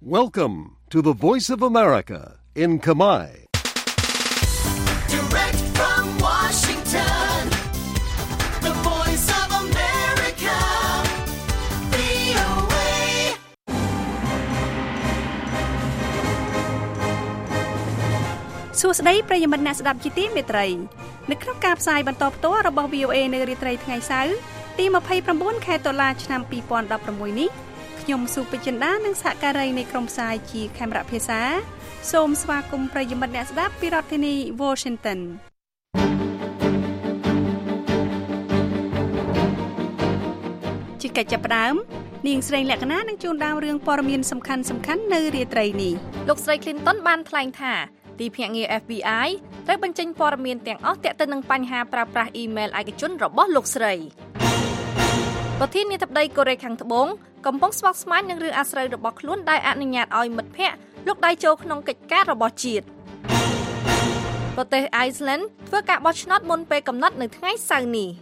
Welcome to the Voice of America in Khmer. Direct from Washington, the Voice of America, VOA. សួស្តីប្រិយមិត្តអ្នកស្ដាប់ជាទីមេត្រីនៅក្នុងការផ្សាយបន្តផ្ទាល់របស់ VOA នៅរាត្រីថ្ងៃសៅរ៍ទី29ខែតុលាឆ្នាំ2016នេះខ្ញុំសុពេជ្ជដានិងសហការីនៃក្រុមផ្សាយជាខេមរៈភាសាសូមស្វាគមន៍ប្រិយមិត្តអ្នកស្ដាប់ពីរដ្ឋធានី Washington ជាកិច្ចចាប់ផ្ដើមនាងស្រីលក្ខណានឹងជូនដើមរឿងព័ត៌មានសំខាន់ៗនៅរាត្រីនេះលោកស្រី Clinton បានថ្លែងថាទីភ្នាក់ងារ FBI ត្រូវបញ្ចេញព័ត៌មានទាំងអស់ទាក់ទងនឹងបញ្ហាប្រើប្រាស់អ៊ីមែលឯកជនរបស់លោកស្រីប្រធានាធិបតីកូរ៉េខាងត្បូងកំពុងស្មុគស្មាញនឹងរឿងអាស្រូវរបស់ខ្លួនដែលអនុញ្ញាតឲ្យមិត្តភ័ក្តិលោកដៃចូលក្នុងកិច្ចការរបស់ជាតិប្រទេស Iceland ធ្វើការបោះឆ្នោតមុនពេលកំណត់នៅថ្ងៃសៅរ៍នេះ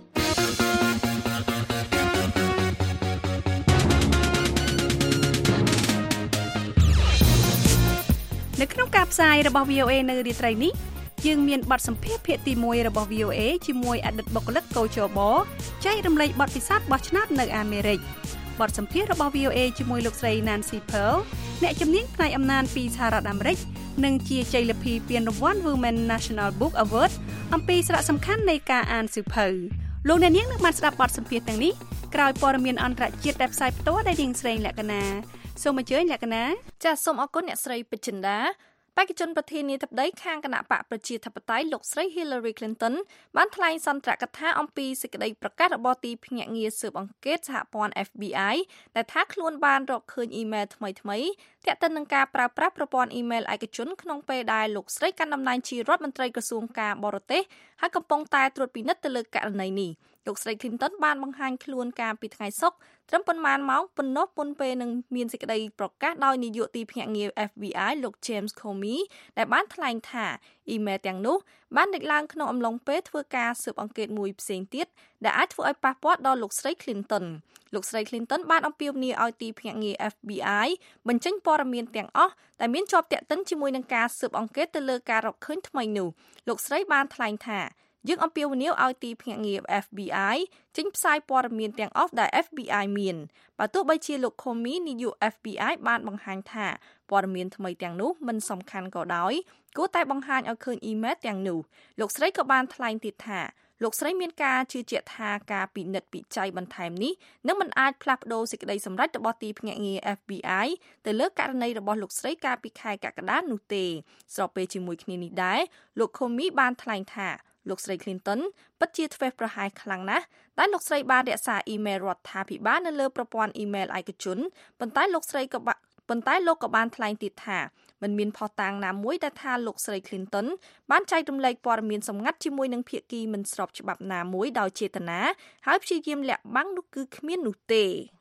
នៅក្នុងការផ្សាយរបស់ VOA នៅរាត្រីនេះយើងមានបទសម្ភាសន៍ភាគទី1របស់ VOA ជាមួយអតីតបុគ្គលិកកោជបចែករំលែកបទពិសោធន៍បោះឆ្នោតនៅអាមេរិកបទសម្ភាសន៍របស់ VOA ជាមួយលោកស្រី Nancy Pearl អ្នកជំនាញផ្នែកអំណាចពីសហរដ្ឋអាមេរិកនិងជាជ័យលាភីពានរង្វាន់ Women National Book Award អំពីសារៈសំខាន់នៃការអានសៀវភៅលោកអ្នកនាងនឹងបានស្ដាប់បទសម្ភាសន៍ទាំងនេះក្រោយព័ត៌មានអន្តរជាតិដែលផ្សាយផ្ទាល់ដោយនាងស្រីលក្ខណាសូមអញ្ជើញលក្ខណាចាសសូមអរគុណអ្នកស្រីពេជ្ជន្តាបេក្ខជនប្រធានាធិបតីខាងគណៈបកប្រជាធិបតេយ្យលោកស្រី Hillary Clinton បានថ្លែងសន្ទរកថាអំពីសេចក្តីប្រកាសរបស់ទីភ្នាក់ងារស៊ើបអង្កេតសហព័ន្ធ FBI ដែលថាខ្លួនបានរកឃើញអ៊ីមែលថ្មីៗទាក់ទងនឹងការប្រើប្រាស់ប្រព័ន្ធអ៊ីមែលឯកជនក្នុងពេលដែលលោកស្រីកាន់តំណែងជារដ្ឋមន្ត្រីក្រសួងការបរទេសហើយកំពុងតែត្រួតពិនិត្យទៅលើករណីនេះលោកស្រី Clinton បានបង្ហាញខ្លួនកាលពីថ្ងៃសុក្រត្រឹមប៉ុន្មានម៉ោងប៉ុណ្ណោះមុនពេលនឹងមានសេចក្តីប្រកាសដោយនាយកទីភ្នាក់ងារ FBI លោក James Comey ដែលបានថ្លែងថាអ៊ីមែលទាំងនោះបានលេចឡើងក្នុងអំឡុងពេលធ្វើការស៊ើបអង្កេតមួយផ្សេងទៀតដែលអាចធ្វើឲ្យប៉ះពាល់ដល់លោកស្រី Clinton លោកស្រី Clinton បានអំពាវនាវឲ្យទីភ្នាក់ងារ FBI បញ្ចេញព័ត៌មានទាំងអស់ដែលមានជាប់ទាក់ទិនជាមួយនឹងការស៊ើបអង្កេតទៅលើការរកឃើញថ្មីនោះលោកស្រីបានថ្លែងថាយើងអំពាវនាវឲ្យទីភ្នាក់ងារ FBI ចេញផ្សាយព័ត៌មានទាំងអស់ដែល FBI មានបើទោះបីជាលោក Comey នាយក FBI បានបង្ហាញថាព័ត៌មានថ្មីទាំងនោះមិនសំខាន់ក៏ដោយគួរតែបង្ហាញឲ្យឃើញអ៊ីមែលទាំងនោះលោកស្រីក៏បានថ្លែងទៀតថាលោកស្រីមានការជឿជាក់ថាការពិនិត្យពិច័យបន្ថែមនេះនឹងមិនអាចផ្លាស់ប្ដូរសេចក្តីសម្រេចរបស់ទីភ្នាក់ងារ FBI ទៅលើករណីរបស់លោកស្រីកាលពីខែកក្កដានោះទេស្របពេលជាមួយគ្នានេះដែរលោក Comey បានថ្លែងថាលោកស្រី Clinton ពិតជាធ្វេសប្រហែសខ្លាំងណាស់ដែលលោកស្រីបានរក្សាអ៊ីមែលរដ្ឋាភិបាលនៅលើប្រព័ន្ធអ៊ីមែលឯកជនប៉ុន្តែលោកក៏បានថ្លែងទៀតថាមិនមានភស្តុតាងណាមួយដែលថាលោកស្រី Clinton បានចែករំលែកព័ត៌មានសម្ងាត់ជាមួយនឹងភាគីមិនស្របច្បាប់ណាមួយដោយចេតនាហើយព្យាយាមលាក់បាំងនោះគឺគ្មាននោះទេ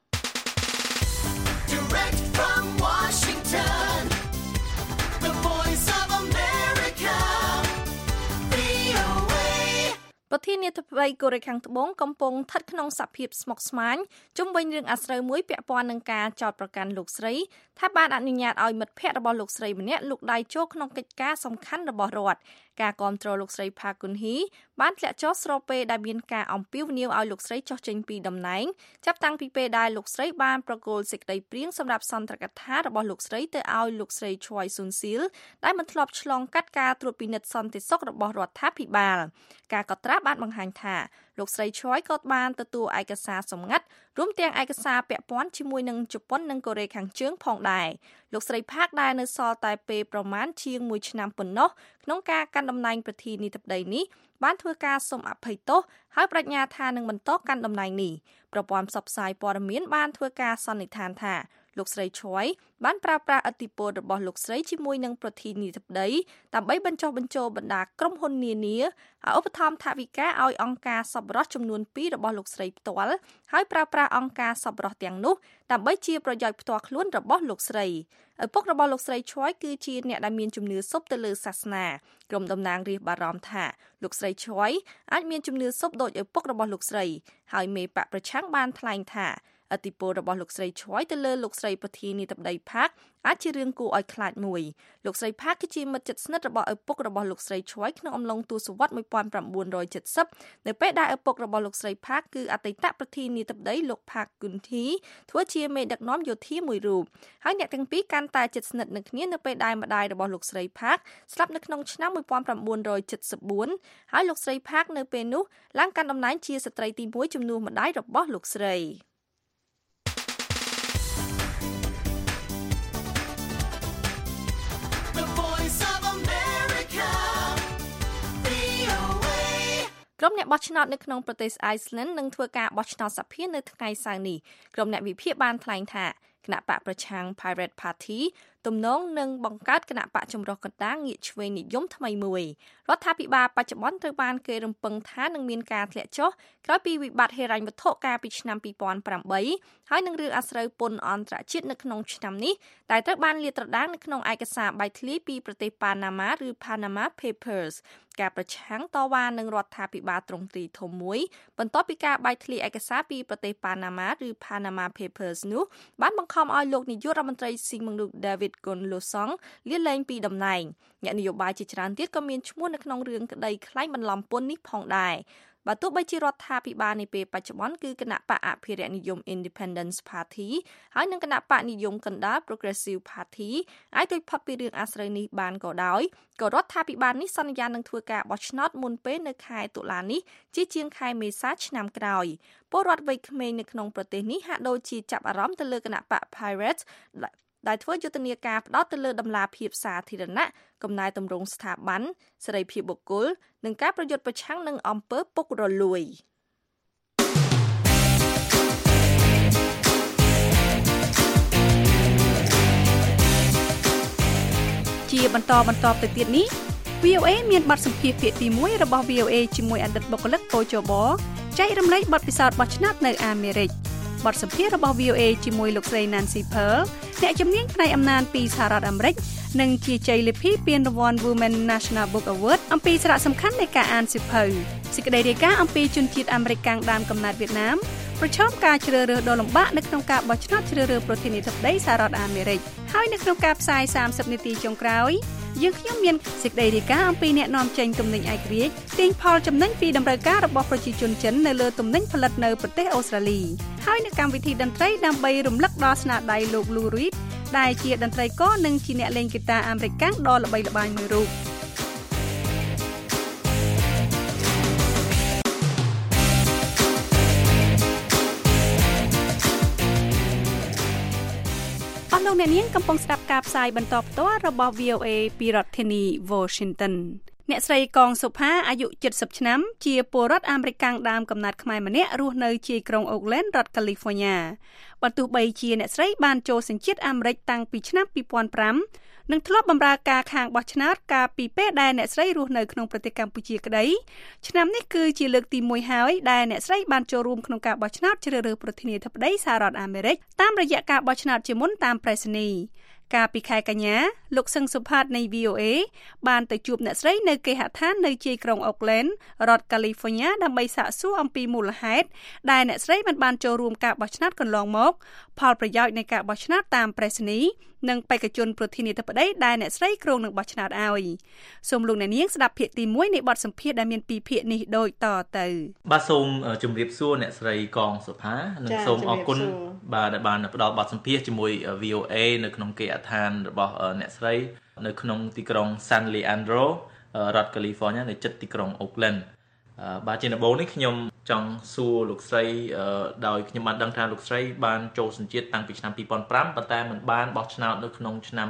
Direct from Washington, the Voice of America, VOA. ប្រធានាធិបតីកូរ៉េខាងត្បូងកំពុងស្ថិតក្នុងសភាពស្មុគស្មាញជុំវិញរឿងអាស្រូវមួយពាក់ព័ន្ធនឹងការចោទប្រកាន់លោកស្រីថាបានអនុញ្ញាតឲ្យមិត្តភ័ក្តិរបស់លោកស្រីម្នាក់លូកដៃចូលក្នុងកិច្ចការសំខាន់របស់រដ្ឋការគាំទ្រលោកស្រី Park Geun-hye បានធ្លាក់ចុះស្របពេលដែលមានការអំពាវនាវឲ្យលោកស្រីចុះចេញពីតំណែងចាប់តាំងពីពេលដែលលោកស្រីបានប្រគល់សេចក្តីព្រាងសម្រាប់សន្ទរកថារបស់លោកស្រីទៅឲ្យលោកស្រី Choi Soon-sil ដែលមិនធ្លាប់ឆ្លងកាត់ការត្រួតពិនិត្យសន្តិសុខរបស់រដ្ឋាភិបាលការកត់ត្រាបានបង្ហាញថាលោកស្រី Choi ក៏បានទទួលឯកសារសម្ងាត់រួមទាំងឯកសារពាក់ព័ន្ធជាមួយនឹងជប៉ុននិងកូរ៉េខាងជើងផងដែរលោកស្រី Park ដែលនៅសល់តែពេលប្រមាណជាង1ឆ្នាំប៉ុណ្ណោះក្នុងការកាន់តំណែងប្រធានាធិបតីនេះបានធ្វើការសុំអភ័យទោសហើយប្រាជ្ញាថានឹងបន្តកាន់តំណែងនេះប្រព័ន្ធផ្សព្វផ្សាយព័ត៌មានបានធ្វើការសន្និដ្ឋានថាលោកស្រី Choi បានប្រើប្រាស់ឥទ្ធិពលរបស់លោកស្រីជាមួយនឹងប្រធានាធិបតីដើម្បីបញ្ចុះបញ្ចូលបណ្ដាក្រុមហ៊ុននានាឲ្យឧបត្ថម្ភថវិកាឲ្យអង្គការសប្បុរសចំនួន2របស់លោកស្រីផ្ទាល់ហើយប្រើប្រាស់អង្គការសប្បុរសទាំងនោះដើម្បីជាប្រយោជន៍ផ្ទាល់ខ្លួនរបស់លោកស្រីឪពុករបស់លោកស្រី Choi គឺជាអ្នកដែលមានជំនឿស៊ប់ទៅលើសាសនាក្រុមតំណាងរាស្ត្របារម្ភថាលោកស្រី Choi អាចមានជំនឿស៊ប់ដូចឪពុករបស់លោកស្រីហើយមេបកប្រឆាំងបានថ្លែងថាឪអធិពលរបស់លោកស្រីឆ្វ័យទៅលើលោកស្រីប្រធានាធិបតីផាកអាចជារឿងគួរឲ្យខ្លាចមួយលោកស្រីផាកគឺជាមិត្តជិតស្និទ្ធរបស់ឪពុករបស់លោកស្រីឆ្វ័យក្នុងអំឡុងទសវត្សរ៍1970នៅពេលដែលឪពុករបស់លោកស្រីផាកគឺអតីតប្រធានាធិបតីលោកផាកគុនធីធ្វើជាមេដឹកនាំយោធាមួយរូបហើយអ្នកទាំងពីរកាន់តែជិតស្និទ្ធនឹងគ្នានៅពេលដែលម្ដាយរបស់លោកស្រីផាកស្លាប់នៅក្នុងឆ្នាំ1974ហើយលោកស្រីផាកនៅពេលនោះឡើងកាន់តំណែងជាស្ត្រីទី1ជំនួសម្ដាយរបស់លោកស្រីក្រុមអ្នកបោះឆ្នោតនៅក្នុងប្រទេស Iceland នឹងធ្វើការបោះឆ្នោតសភានៅថ្ងៃសៅរ៍នេះក្រុមអ្នកវិភាគបានថ្លែងថាគណៈបកប្រឆាំង Pirate Party ទំនងនឹងបង្កើតគណៈបកចម្រុះកណ្ដាលងាកឆ្វេងនិយមថ្មីមួយរដ្ឋាភិបាលបច្ចុប្បន្នត្រូវបានគេរំពឹងថានឹងមានការធ្លាក់ចុះក្រោយពីវិបត្តិហិរញ្ញវត្ថុកាលពីឆ្នាំ2008ហើយនឹងរឿងអាស្រូវពន្ធអន្តរជាតិនៅក្នុងឆ្នាំនេះដែលត្រូវបានលាតត្រដាងនៅក្នុងឯកសារបែកធ្លាយពីប្រទេសប៉ាណាម៉ាឬ Panama Papers ការប្រឆាំងតវ៉ានឹងរដ្ឋាភិបាលទ្រង់ទ្រាយធំមួយបន្ទាប់ពីការបែកធ្លាយឯកសារពីប្រទេសប៉ាណាម៉ាឬ Panama Papers នោះបានបង្ខំឲ្យលោកនាយករដ្ឋមន្ត្រីស៊ីម៉ុងនូ David Gunlosong លាលែងពីតំណែងអ្នកនយោបាយជាច្រើនទៀតក៏មានឈ្មោះនៅក្នុងរឿងក្តីក្លែងបន្លំពន្ធនេះផងដែរបើទោះបីជារដ្ឋាភិបាលនាពេលបច្ចុប្បន្នគឺគណៈបកអភិរក្សនិយម Independence Party ហើយនិងគណៈបកនិយមកណ្ដាល Progressive Party អាចរួចផុតពីរឿងអាស្រូវនេះបានក៏ដោយក៏រដ្ឋាភិបាលនេះសន្យានឹងធ្វើការបោះឆ្នោតមុនពេលនៅខែតុលានេះជាជាងខែមេសាឆ្នាំក្រោយពលរដ្ឋវ័យក្មេងនៅក្នុងប្រទេសនេះហាក់ដូចជាចាប់អារម្មណ៍ទៅលើគណៈបក Piratesដែលធ្វើយុទ្ធនាការផ្ដោតទៅលើដំណាភាពសាធារណៈកំណែតម្រង់ស្ថាប័នសេរីភាពបុគ្គលនិងការប្រយុទ្ធប្រឆាំងនឹងអំពើពុករលួយជាបន្តទៅទៀតនេះ VOA មានបទសម្ភាសន៍ភាគទី1របស់ VOA ជាមួយអតីតបុគ្គលិកកោជបចែករំលែកបទពិសោធន៍បោះឆ្នោតនៅអាមេរិកបទសម្ភាសន៍របស់ VOA ជាមួយលោកស្រី Nancy Pearl អ្នកជំនាញផ្នែកអំណាចពីសហរដ្ឋអាមេរិកនិងជាជ័យលាភីពានរង្វាន់ Women National Book Award អំពីសារៈសំខាន់នៃការអានសៀវភៅសេចក្តីរាយការណ៍អំពីជនជាតិអាមេរិកកាំងដើមកំណើតវៀតណាមប្រឈមការជ្រើសរើសដ៏លំបាកនៅក្នុងការបោះឆ្នោតជ្រើសរើសប្រធានាធិបតីសហរដ្ឋអាមេរិកហើយនៅក្នុងការផ្សាយ30នាទីចុងក្រោយយើងខ្ញុំមានសេចក្តីរាយការណ៍អំពីអ្នកនាំចេញទំនិញឯករាជ្យទាញផលចំណេញពីតម្រូវការរបស់ប្រជាជនចិននៅលើទំនិញផលិតនៅប្រទេសអូស្ត្រាលីហើយនៅកម្មវិធីតន្ត្រីដើម្បីរំលឹកដល់ស្នាដៃលោក Lou Reed ដែលជាតន្ត្រីករនិងជាអ្នកលេងហ្គីតាអាមេរិកកាំងដ៏ល្បីល្បាញមួយរូបលោកអ្នកនាងកំពុងស្ដាប់ការផ្សាយបន្តផ្ទាល់របស់ VOA ពីរដ្ឋធានី Washington អ្នកស្រីកងសុផាអាយុ70ឆ្នាំជាពលរដ្ឋអាមេរិកកាំងដើមកំណើតខ្មែរម្នាក់រស់នៅជាយក្រុង Oakland រដ្ឋ California បើទោះបីជាអ្នកស្រីបានចូលសញ្ជាតិអាមេរិកតាំងពីឆ្នាំ2005និងធ្លាប់បម្រើការខាងបោះឆ្នោតកាលពីពេលដែលអ្នកស្រីរស់នៅក្នុងប្រទេសកម្ពុជាក្តីឆ្នាំនេះគឺជាលើកទី1ហើយដែលអ្នកស្រីបានចូលរួមក្នុងការបោះឆ្នោតជ្រើសរើសប្រធានាធិបតីសហរដ្ឋអាមេរិកតាមរយៈការបោះឆ្នោតជាមុនតាមប្រៃសណីយ៍កាលពីខែកញ្ញាលោកសឹងសុផាតនៃ VOA បានទៅជួបអ្នកស្រីនៅគេហដ្ឋាននៅជាយក្រុង Oakland រដ្ឋ California ដើម្បីសាកសួរអំពីមូលហេតុដែលអ្នកស្រីមិនបានចូលរួមការបោះឆ្នោតកន្លងមកផលប្រយោជន៍នៃការបោះឆ្នោតតាមប្រៃសណីយ៍និងបេក្ខជនប្រធានាធិបតីដែលអ្នកស្រីគ្រោងនឹងបោះឆ្នោតឲ្យសូមលោកអ្នកនាងស្ដាប់ភាគទី1នៃបទសម្ភាសន៍ដែលមាន2ភាគនេះដូចតទៅបាទសូមជម្រាបសួរអ្នកស្រីកងសុផានិងសូមអរគុណបាទដែលបានផ្ដល់បទសម្ភាសន៍ជាមួយ VOA នៅក្នុងគេហដ្ឋានរបស់អ្នកស្រីនៅក្នុងទីក្រុង San Leandro រដ្ឋ California នៅជិតទីក្រុង Oakland បាទជាដំបូងនេះខ្ញុំចង់សួរលោកស្រីដោយខ្ញុំបានដឹងថាលោកស្រីបានចូលសញ្ជាតិតាំងពីឆ្នាំ2005ប៉ុន្តែមិនបានបោះឆ្នោតនៅក្នុងឆ្នាំ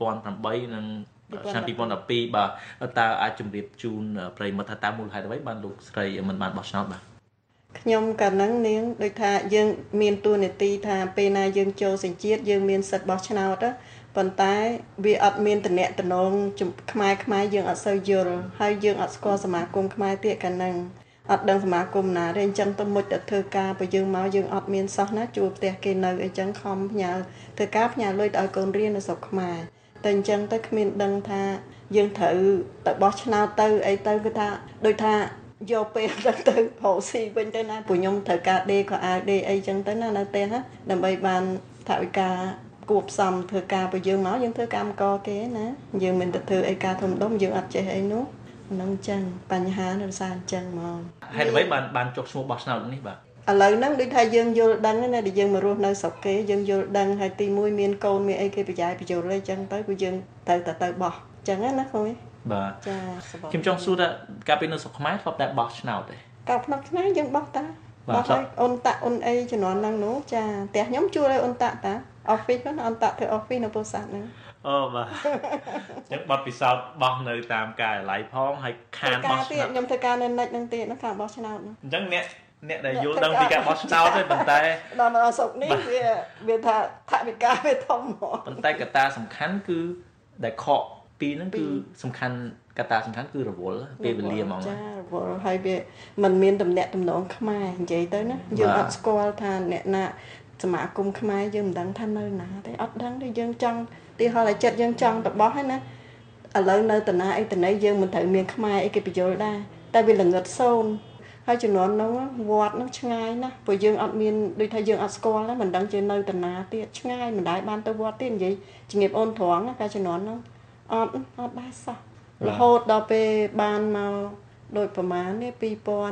2008និងឆ្នាំ2012បាទតើអាចជម្រាបជូនប្រិយមិត្តថាតើមូលហេតុអ្វីបានលោកស្រីមិនបានបោះឆ្នោតបាទខ្ញុំកាលហ្នឹងនាងដូចថាយើងមានតួនាទីថាពេលណាយើងចូលសញ្ជាតិយើងមានសិទ្ធិបោះឆ្នោតប៉ុន្តែវាអត់មានតំណែងខ្មែរយើងអត់សូវយល់ហើយយើងអត់ស្គាល់សមាគមខ្មែរទៀតកាលហ្នឹងអត់ដឹងសមាគមណាទេអញ្ចឹងទៅមុជទៅធ្វើការបើយើងមកយើងអត់មានសោះណាជួបផ្ទះគេនៅអញ្ចឹងខំផ្ញើធ្វើការផ្ញើលុយទៅឲ្យកូនរៀននៅស្រុកខ្មែរតែអញ្ចឹងទៅគ្មានដឹងថាយើងត្រូវទៅបោះឆ្នោតទៅអីទៅគឺថាដូចថាយកពេលទៅហៅស៊ីវិញទៅណាពួកខ្ញុំត្រូវការដេក៏អាវដេអីចឹងទៅណានៅផ្ទះណាដើម្បីបានថវិកាគួបផ្សំធ្វើការបើយើងមកយើងធ្វើកម្មករគេណាយើងមិនទៅធ្វើអីការធំដុំយើងអត់ចេះអីនោះហ្នឹងចឹងបញ្ហានៅសារអញ្ចឹងហ្មងហេតុអ្វីបានចុះឈ្មោះបោះឆ្នោតនេះបាទឥឡូវហ្នឹងដូចថាយើងយល់ដឹងណាដែលយើងមករស់នៅស្រុកគេយើងយល់ដឹងហើយទី1មានកូនមានអីគេប្រយ័ត្នបញ្យល់អីចឹងទៅគឺយើងទៅបោះចឹងណាគ្រូបាទចាខ្ញុំចង់សួរថាកាលពីនៅស្រុកខ្មែរធ្លាប់តែបោះឆ្នោតទេកាលផ្នែកខ្មែរយើងបោះតាបោះឲ្យអូនតាអូនអីជំនាន់ហ្នឹងនោះចាផ្ទះខ្ញុំជួលឲ្យអូនតាតា office ហ្នឹងអូនតាធ្វើ office នៅពោធិ៍សាត់ហ្នឹងអូបាទចឹងបាត់ពិសោធន៍បោះនៅតាមការិយាល័យផងហើយខានបោះឆ្នោតខ្ញុំធ្វើការនៅនិចហ្នឹងទៀតណាខាងបោះឆ្នោតហ្នឹងអញ្ចឹងអ្នកដែលយល់ដឹងពីការបោះឆ្នោតទេប៉ុន្តែដល់មកស្រុកនេះវាថាថវិកាវាធំហ្មងប៉ុន្តែកត្តាសំខាន់គឺដែលខកពីហ្នឹងគឺសំខាន់កត្តាសំខាន់គឺរវល់ពេលវេលាហ្មងចារវល់ហើយវាមិនមានតំណែងតំណងខ្មែរនិយាយទៅណាយើងអត់ស្គាល់ថាអ្នកណាសមាគមខ្មែរយើងមិនដឹងថានៅណាទេអត់ដឹងទេយើងចង់ទីហោះឲ្យចិត្តយើងចង់ទៅបោះហើយណាឥឡូវនៅតាណាអីតាណីយើងមិនត្រូវមានខ្មែរអីគេបញ្យល់ដែរតែវាល្ងឹតសូន្យហើយជំនាន់នោះវត្តនោះឆ្ងាយណាស់ព្រោះយើងអត់មានដូចថាយើងអត់ស្គាល់ណាមិនដឹងជានៅតាណាទៀតឆ្ងាយមិនដែរបានទៅវត្តទៀតនិយាយជំរាបអូនត្រង់ណាកាលជំនាន់នោះអត់ដែរសោះរហូតដល់ពេលបានមកដូចប្រហែលនេះ2006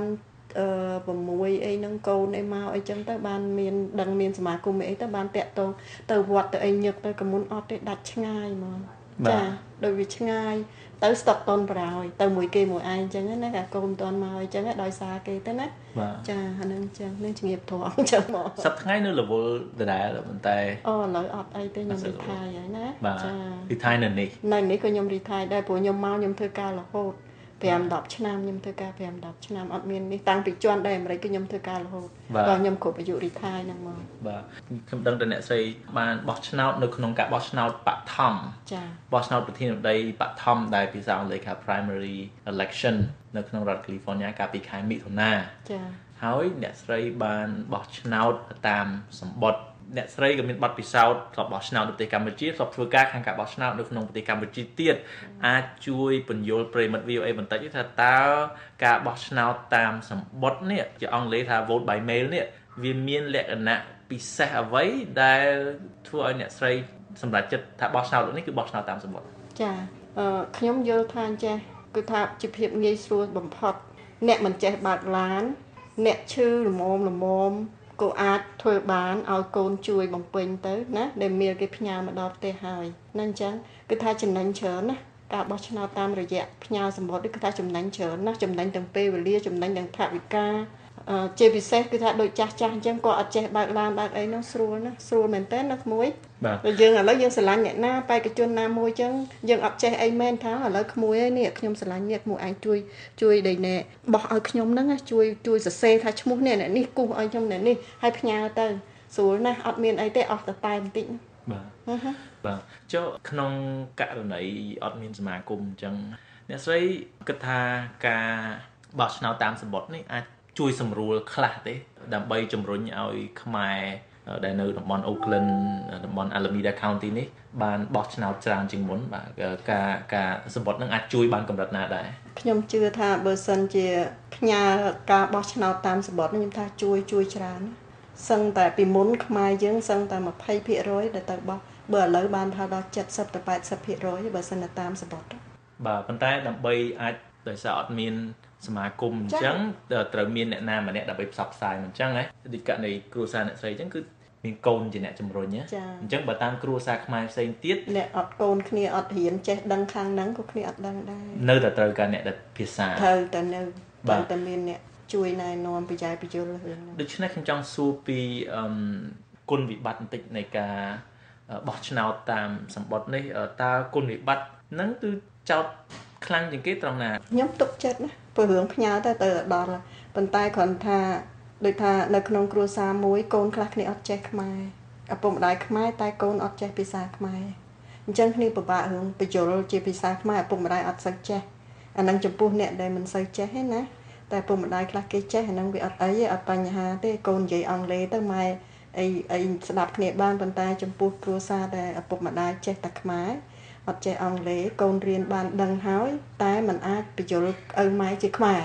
អីហ្នឹងកូនអីមកអីចឹងទៅបានមានដឹងមានសមាគមអីទៅបានតាក់ទងទៅវត្តទៅអីញឹកទៅកមុនអត់ទេដាច់ឆ្ងាយហ្មងចាដូចវាឆ្ងាយទៅស្តុកតនប្រហើយទៅមួយគេមួយឯងចឹងណាកាកូនមិនទាន់មកអីចឹងដោយសារគេទៅណាចាអាហ្នឹងចឹងនឹងជំរាបធំចឹងមកសប្តាហ៍ថ្ងៃនៅរវល់ដដែលប៉ុន្តែអូឥឡូវអត់អីទេខ្ញុំរីថៃហើយណាចារីថៃនៅនេះក៏ខ្ញុំរីថៃដែរព្រោះខ្ញុំមកខ្ញុំធ្វើការរហូត5-10ឆ្នាំខ្ញុំធ្វើការ5-10ឆ្នាំអត់មាននេះតាំងពីជាន់ដែរអាមេរិកគឺខ្ញុំធ្វើការរហូតដល់ខ្ញុំគ្រប់អាយុរីថៃហ្នឹងមកបាទខ្ញុំដឹងតែអ្នកស្រីបានបោះឆ្នោតនៅក្នុងការបោះឆ្នោតបឋមចាបោះឆ្នោតប្រធានាធិបតីបឋមដែលភាសាអង់គ្លេសថា primary election នៅក្នុងរដ្ឋ California កាលពីខែមិថុនាចាហើយអ្នកស្រីបានបោះឆ្នោតតាមសម្បត្តិអ្នកស្រីក៏មានបទពិសោធន៍ធ្លាប់បោះឆ្នោតនៅប្រទេសកម្ពុជាធ្លាប់ធ្វើការខាងការបោះឆ្នោតនៅក្នុងប្រទេសកម្ពុជាទៀតអាចជួយពន្យល់ប្រិមិត្ត VOA បន្តិចថាតើការបោះឆ្នោតតាមសម្បត្តិនេះជាអង់គ្លេសថា vote by mail នេះវាមានលក្ខណៈពិសេសអ្វីដែលធ្វើឲ្យអ្នកស្រីសម្រេចចិត្តថាបោះឆ្នោតនេះគឺបោះឆ្នោតតាមសម្បត្តិចាខ្ញុំយល់ថាចេះគឺថាជាភាពងាយស្រួលបំផុតអ្នកមិនចេះបើកឡានអ្នកឈឺល្មមក៏អាចធ្វើបានឲ្យកូនជួយបំពេញទៅណាដែលមានគេផ្ញើមកដល់ផ្ទះហើយហ្នឹងអញ្ចឹងគឺថាចំណេញច្រើនណាការបោះឆ្នោតតាមរយៈផ្ញើសម្បត្តិគឺថាចំណេញច្រើនណាចំណេញទាំងពេលវេលាចំណេញទាំងថវិកាជាពិសេសគឺថាដូចចាស់អញ្ចឹងក៏អត់ចេះបើកឡានបើកអីនោះស្រួលណាស្រួលមែនតើណាក្មួយបាទយើងឥឡូវយើងស្រឡាញ់អ្នកណាបេក្ខជនណាមួយអញ្ចឹងយើងអត់ចេះអីមែនថាឥឡូវក្មួយឯនេះខ្ញុំស្រឡាញ់អ្នកក្មួយឯងជួយដេញណែបោះឲ្យខ្ញុំហ្នឹងជួយសរសេរថាឈ្មោះអ្នកនេះគូសឲ្យខ្ញុំអ្នកនេះឲ្យផ្ញើទៅស្រួលណាស់អត់មានអីទេអស់តែតែបន្តិចបាទចុះក្នុងករណីអត់មានសមាគមអញ្ចឹងអ្នកស្រីគិតថាការបោះឆ្នោតតាមសម្បត្តិនេះអាចជួយសម្រួលខ្លះទេដើម្បីជំរុញឲ្យខ្មែរដែលនៅតំបន់ Oakland តំបន់ Alameda County នេះបានបោះឆ្នោតច្រើនជាងមុនបាទការសម្បត្តិនឹងអាចជួយបានកម្រិតណាដែរខ្ញុំជឿថាបើសិនជាផ្ញើការបោះឆ្នោតតាមសម្បត្តិខ្ញុំថាជួយច្រើនសឹងតែពីមុនខ្មែរយើងសឹងតែ 20% ដែលទៅបោះបើឥឡូវបានថាដល់ 70 ទៅ 80% បើសិនតែតាមសម្បត្តិបាទប៉ុន្តែដើម្បីអាចដោយសារអត់មានសមាគមអញ្ចឹងត្រូវមានអ្នកណាម្នាក់ដើម្បីផ្សព្វផ្សាយមិនអញ្ចឹងហ៎ដូចករណីគ្រួសារអ្នកស្រីអញ្ចឹងគឺមានកូនជាអ្នកជំរុញណាអញ្ចឹងបើតាមគ្រួសារខ្មែរផ្សេងទៀតអ្នកអត់កូនគ្នាអត់រៀនចេះដឹងខាងហ្នឹងក៏គ្នាអត់ដឹងដែរនៅតែត្រូវការអ្នកដែលភាសាត្រូវតែមានអ្នកជួយណែនាំបញ្ញាបញ្យល់រឿងហ្នឹងដូច្នេះខ្ញុំចង់សួរពីគុណវិបត្តិបន្តិចនៃការបោះឆ្នោតតាមសម្បត្តិនេះតើគុណវិបត្តិហ្នឹងគឺចោតខ្លាំងជាងគេត្រង់ណាខ្ញុំទុកចិត្តណាព្រោះរឿងផ្ញើទៅដល់ប៉ុន្តែគ្រាន់ថាដូចថានៅក្នុងគ្រួសារមួយកូនខ្លះគ្នាអត់ចេះខ្មែរឪពុកម្ដាយខ្មែរតែកូនអត់ចេះភាសាខ្មែរអញ្ចឹងគ្នាពិបាករឿងបញ្យល់ជាភាសាខ្មែរឪពុកម្ដាយអត់សូវចេះអានឹងចំពោះអ្នកដែលមិនសូវចេះទេណាតែឪពុកម្ដាយខ្លះគេចេះអានឹងវាអត់អីទេអត់បញ្ហាទេកូននិយាយអង់គ្លេសទៅម៉ែអីស្ដាប់គ្នាបានប៉ុន្តែចំពោះគ្រួសារដែលឪពុកម្ដាយចេះតែខ្មែរអត់ចេះអង់គ្លេសកូនរៀនបានដឹងហើយតែมันអាចបញ្យល់ឪម៉ែជាខ្មែរ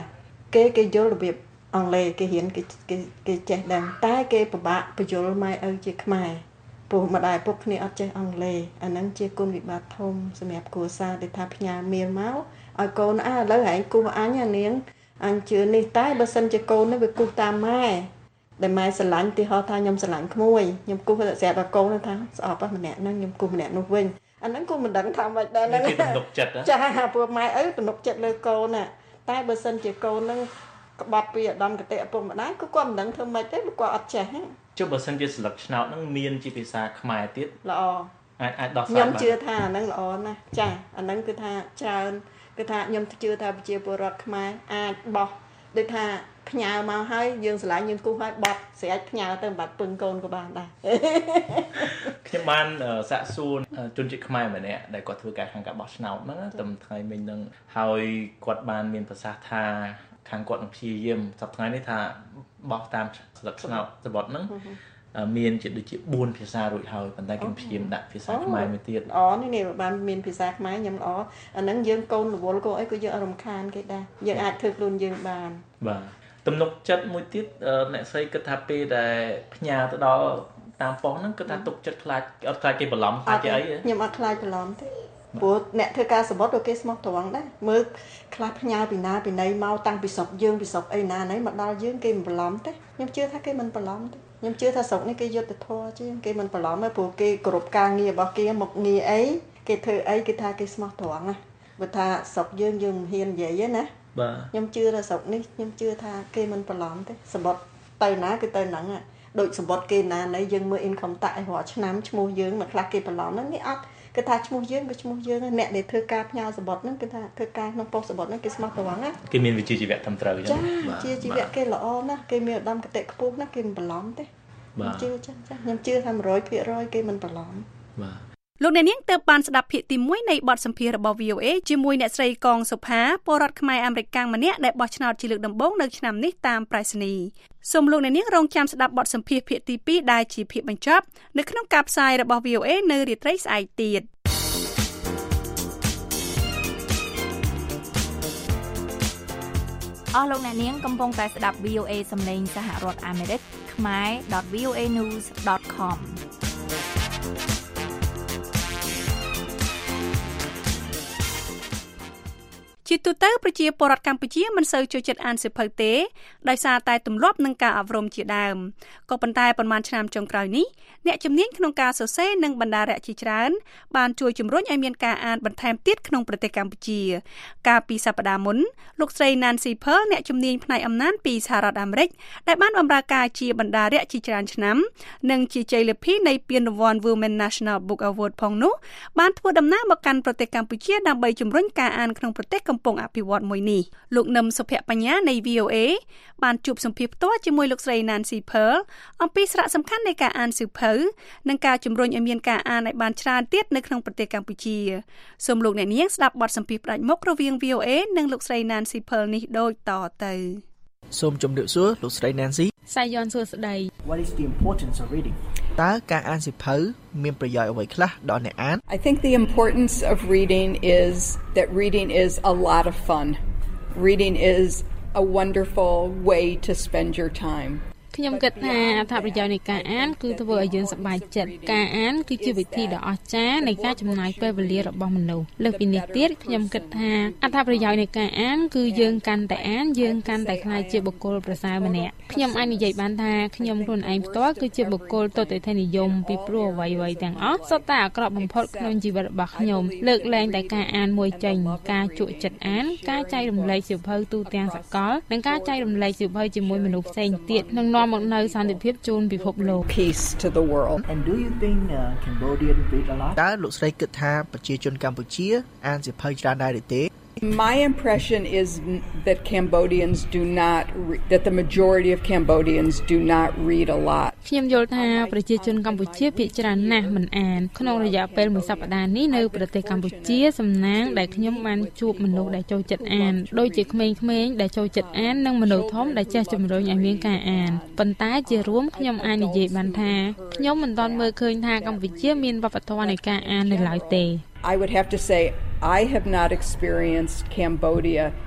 គេយល់របៀបអង់គ្លេសគេរៀនគេចេះដឹងតែគេពិបាកបញ្យល់ម៉ែឪជាខ្មែរព្រោះម្ដាយពុកគ្នាអត់ចេះអង់គ្លេសអាហ្នឹងជាគុណវិបត្តិធំសម្រាប់គ្រួសារដែលថាផ្ញើមាលមកឲ្យកូនឥឡូវហែងគូអញអានាងអញជឿនេះតែបើសិនជាកូននេះវាគូតាមម៉ែដែលម៉ែស្រឡាញ់ទីហោថាខ្ញុំស្រឡាញ់ក្មួយខ្ញុំគូស្រាប់ដល់កូនថាស្អប់ម្នាក់ហ្នឹងខ្ញុំគូម្នាក់នោះវិញអាហ្នឹងគូមិនដឹងថាម៉េចដែរហ្នឹងគេទំនុកចិត្តចាព្រោះម៉ែឪទំនុកចិត្តលើកូនតែបើសិនជាកូនហ្នឹងក្បត់ពីឧត្តមកតេឪពុកម្ដាយគាត់មិនដឹងធ្វើម៉េចទេគាត់អត់ចេះចុះបើសិនជាស្លឹកឆ្នោតហ្នឹងមានជាភាសាខ្មែរទៀតល្អអាចដោះស្រាយខ្ញុំជឿថាអាហ្នឹងល្អណាស់ចាអាហ្នឹងគឺថាច្រើនគឺថាខ្ញុំជឿថាប្រជាពលរដ្ឋខ្មែរអាចបោះដូចថាផ្ញើមកហើយយើងស្រឡាញ់យើងគូសឲ្យបត់ស្រែកផ្ញើទៅបាត់ពឹងកូនក៏បានដែរខ្ញុំបានសាកសួរជនជាតិខ្មែរម្នាក់ដែលគាត់ធ្វើការខាងការបោះឆ្នោតហ្នឹងតាមថ្ងៃមិញហ្នឹងហើយគាត់បានមានប្រសាសន៍ថាខាងគាត់នឹងព្យាយាមសប្តាហ៍នេះថាបោះតាមស្លឹកឆ្នោតសបុតហ្នឹងមានជាដូចជា4ភាសារួចហើយប៉ុន្តែខ្ញុំព្យាយាមដាក់ភាសាខ្មែរមួយទៀតនេះបានមានភាសាខ្មែរខ្ញុំល្អអាហ្នឹងយើងកូនរវល់កូនអីក៏យើងអត់រំខានគេដែរយើងអាចធ្វើខ្លួនយើងបានបាទទំនុកចិត្តមួយទៀតអ្នកស្រីគិតថាពេលដែលផ្ញើទៅដល់តាមប៉ុស្តិ៍ហ្នឹងគិតថាទុកចិត្តខ្លាចអត់ខ្លាចគេបន្លំថាជាអីខ្ញុំអត់ខ្លាចបន្លំទេព្រោះអ្នកធ្វើការសបុតក៏គេស្មោះត្រង់ដែរមើលខ្លះផ្ញើពីណាពីណីមកតាំងពីស្រុកយើងពីស្រុកអីណាណីមកដល់យើងគេមិនបន្លំទេខ្ញុំជឿថាគេមិនបន្លំទេខ្ញុំជឿថាស្រុកនេះគេយុត្តិធម៌ជាងគេមិនបន្លំទេព្រោះគេគោរពការងាររបស់គេមកងារអីគេធ្វើអីគេថាគេស្មោះត្រង់ណាបើថាស្រុកយើងមិនហ៊ាននិយាយទេណាបាទខ្ញុំជឿថាស្រុកនេះខ្ញុំជឿថាគេមិនបន្លំទេសបុតទៅណាគឺទៅហ្នឹងដូចសបុតគេណាណីយើងមើល income tax ឲ្យរាល់ឆ្នាំឈ្មោះយើងមកខ្លះគេបន្លំហ្នឹងនេះអត់គេថាឈ្មោះយើងក៏ឈ្មោះយើងអ្នកដែលធ្វើការផ្ញើសបុតហ្នឹងគឺថាធ្វើការក្នុងប៉ុស្តិ៍សបុតហ្នឹងគេស្មោះត្រង់ណាគេមានវិជ្ជាជីវៈត្រឹមត្រូវអញ្ចឹងជាជីវៈគេល្អណាស់គេមានឧត្តមគតិខ្ពស់ណាស់គេមិនបន្លំទេខ្ញុំជឿចឹងខ្ញុំជឿថា 100% គេមិនបន្លំបាទលោកអ្នកនាងទើបបានស្ដាប់ភាគទី1នៃបទសម្ភាសន៍របស់ VOA ជាមួយអ្នកស្រីកងសុផាពលរដ្ឋខ្មែរអាមេរិកកាំងម្នាក់ដែលបោះឆ្នោតជាលើកដំបូងនៅឆ្នាំនេះតាមប្រៃសណីសូមលោកអ្នកនាងរងចាំស្ដាប់បទសម្ភាសន៍ភាគទី2ដែលជាភាគបញ្ចប់នៅក្នុងការផ្សាយរបស់ VOA នៅរាត្រីស្អែកទៀតអស់លោកអ្នកនាងកំពុងតែស្ដាប់ VOA សំឡេងសហរដ្ឋអាមេរិកខ្មែរ.voanews.com ជាទូទៅប្រជាពលរដ្ឋកម្ពុជាមិនសូវចូលចិត្តអានសៀវភៅទេដោយសារតែទម្លាប់នឹងការអប់រំជាដើមក៏ប៉ុន្តែប្រហែលឆ្នាំចុងក្រោយនេះអ្នកជំនាញក្នុងការសរសេរនិងបណ្ដារៈជាច្រើនបានជួយជំរុញឲ្យមានការអានបន្ថែមទៀតក្នុងប្រទេសកម្ពុជាកាលពីសប្តាហ៍មុនលោកស្រី Nancy Pearl អ្នកជំនាញផ្នែកអំណាចពីសហរដ្ឋអាមេរិកដែលបានបម្រើការជាបណ្ដារៈជាច្រើនឆ្នាំនិងជាជ័យលាភីនៃពានរង្វាន់ Women National Book Award ផងនោះបានធ្វើដំណើរមកកាន់ប្រទេសកម្ពុជាដើម្បីជំរុញការអានក្នុងប្រទេសកំពុងអភិវឌ្ឍមួយនេះលោកនឹមសុភបញ្ញានៃ VOA បានជួបសម្ភាសផ្ទាល់ជាមួយលោកស្រី Nancy Pearl អំពីសារៈសំខាន់នៃការអានសៀវភៅនិងការជំរុញឲ្យមានការអានឲ្យបានច្រើនទៀតនៅក្នុងប្រទេសកម្ពុជាសូមលោកអ្នកនាងស្ដាប់បទសម្ភាសផ្ដាច់មុខរវាង VOA និងលោកស្រី Nancy Pearl នេះដូចតទៅសូមជម្រាបសួរលោកស្រី Nancy សាយ័ន្តសួស្ដី What is the importance of reading តើការអានសៀវភៅមានប្រយោជន៍អ្វីខ្លះដល់អ្នកអាន I think the importance of reading is that reading is a lot of fun. Reading is a wonderful way to spend your time. ខ្ញុំគិតថាអត្ថប្រយោជន៍នៃការអានគឺធ្វើឲ្យយើងសប្បាយចិត្តការអានគឺជាវិធីដ៏អស្ចារ្យនៃការចំណាយពេលវេលារបស់មនុស្សលើសពីនេះទៀតខ្ញុំគិតថាអត្ថប្រយោជន៍នៃការអានគឺយើងកាន់តែអានយើងកាន់តែក្លាយជាបុគ្គលប្រសើរម្នាក់ខ្ញុំអាចនិយាយបានថាខ្ញុំខ្លួនឯងផ្ទាល់គឺជាបុគ្គលទស្សននិយមពីព្រោះអ្វីៗទាំងអស់សុទ្ធតែអាក្រក់បំផុតក្នុងជីវិតរបស់ខ្ញុំលើកលែងតែការអានមួយចេញការជក់ចិត្តអានការចែករំលែកសៀវភៅទូទាំងសកលនិងការចែករំលែកសៀវភៅជាមួយមនុស្សផ្សេងទៀតនឹងនាំមកនៅសន្តិភាពជូនពិភពលោក Peace to the world. And do you think Cambodian read a lot? តើលោកស្រីគិតថាប្រជាជនកម្ពុជាអានសៀវភៅច្រើនដែរឬទេ My impression is that Cambodians do not that the majority of Cambodians do not read a lot. ខ្ញុំយល់ថាប្រជាជនកម្ពុជាភាគច្រើនណាស់មិនអានក្នុងរយៈពេលមួយសប្តាហ៍នេះនៅប្រទេសកម្ពុជាសំណាងដែលខ្ញុំបានជួបមនុស្សដែលចូលចិត្តអានដូចជាក្មេងៗដែលចូលចិត្តអាននិងមនុស្សធំដែលចេះជំរុញឲ្យមានការអានប៉ុន្តែជារួមខ្ញុំអាចនិយាយបានថាខ្ញុំមិនទាន់មើលឃើញថាកម្ពុជាមានវប្បធម៌នៃការអាននៅឡើយទេ I would have to say I have not experienced Cambodia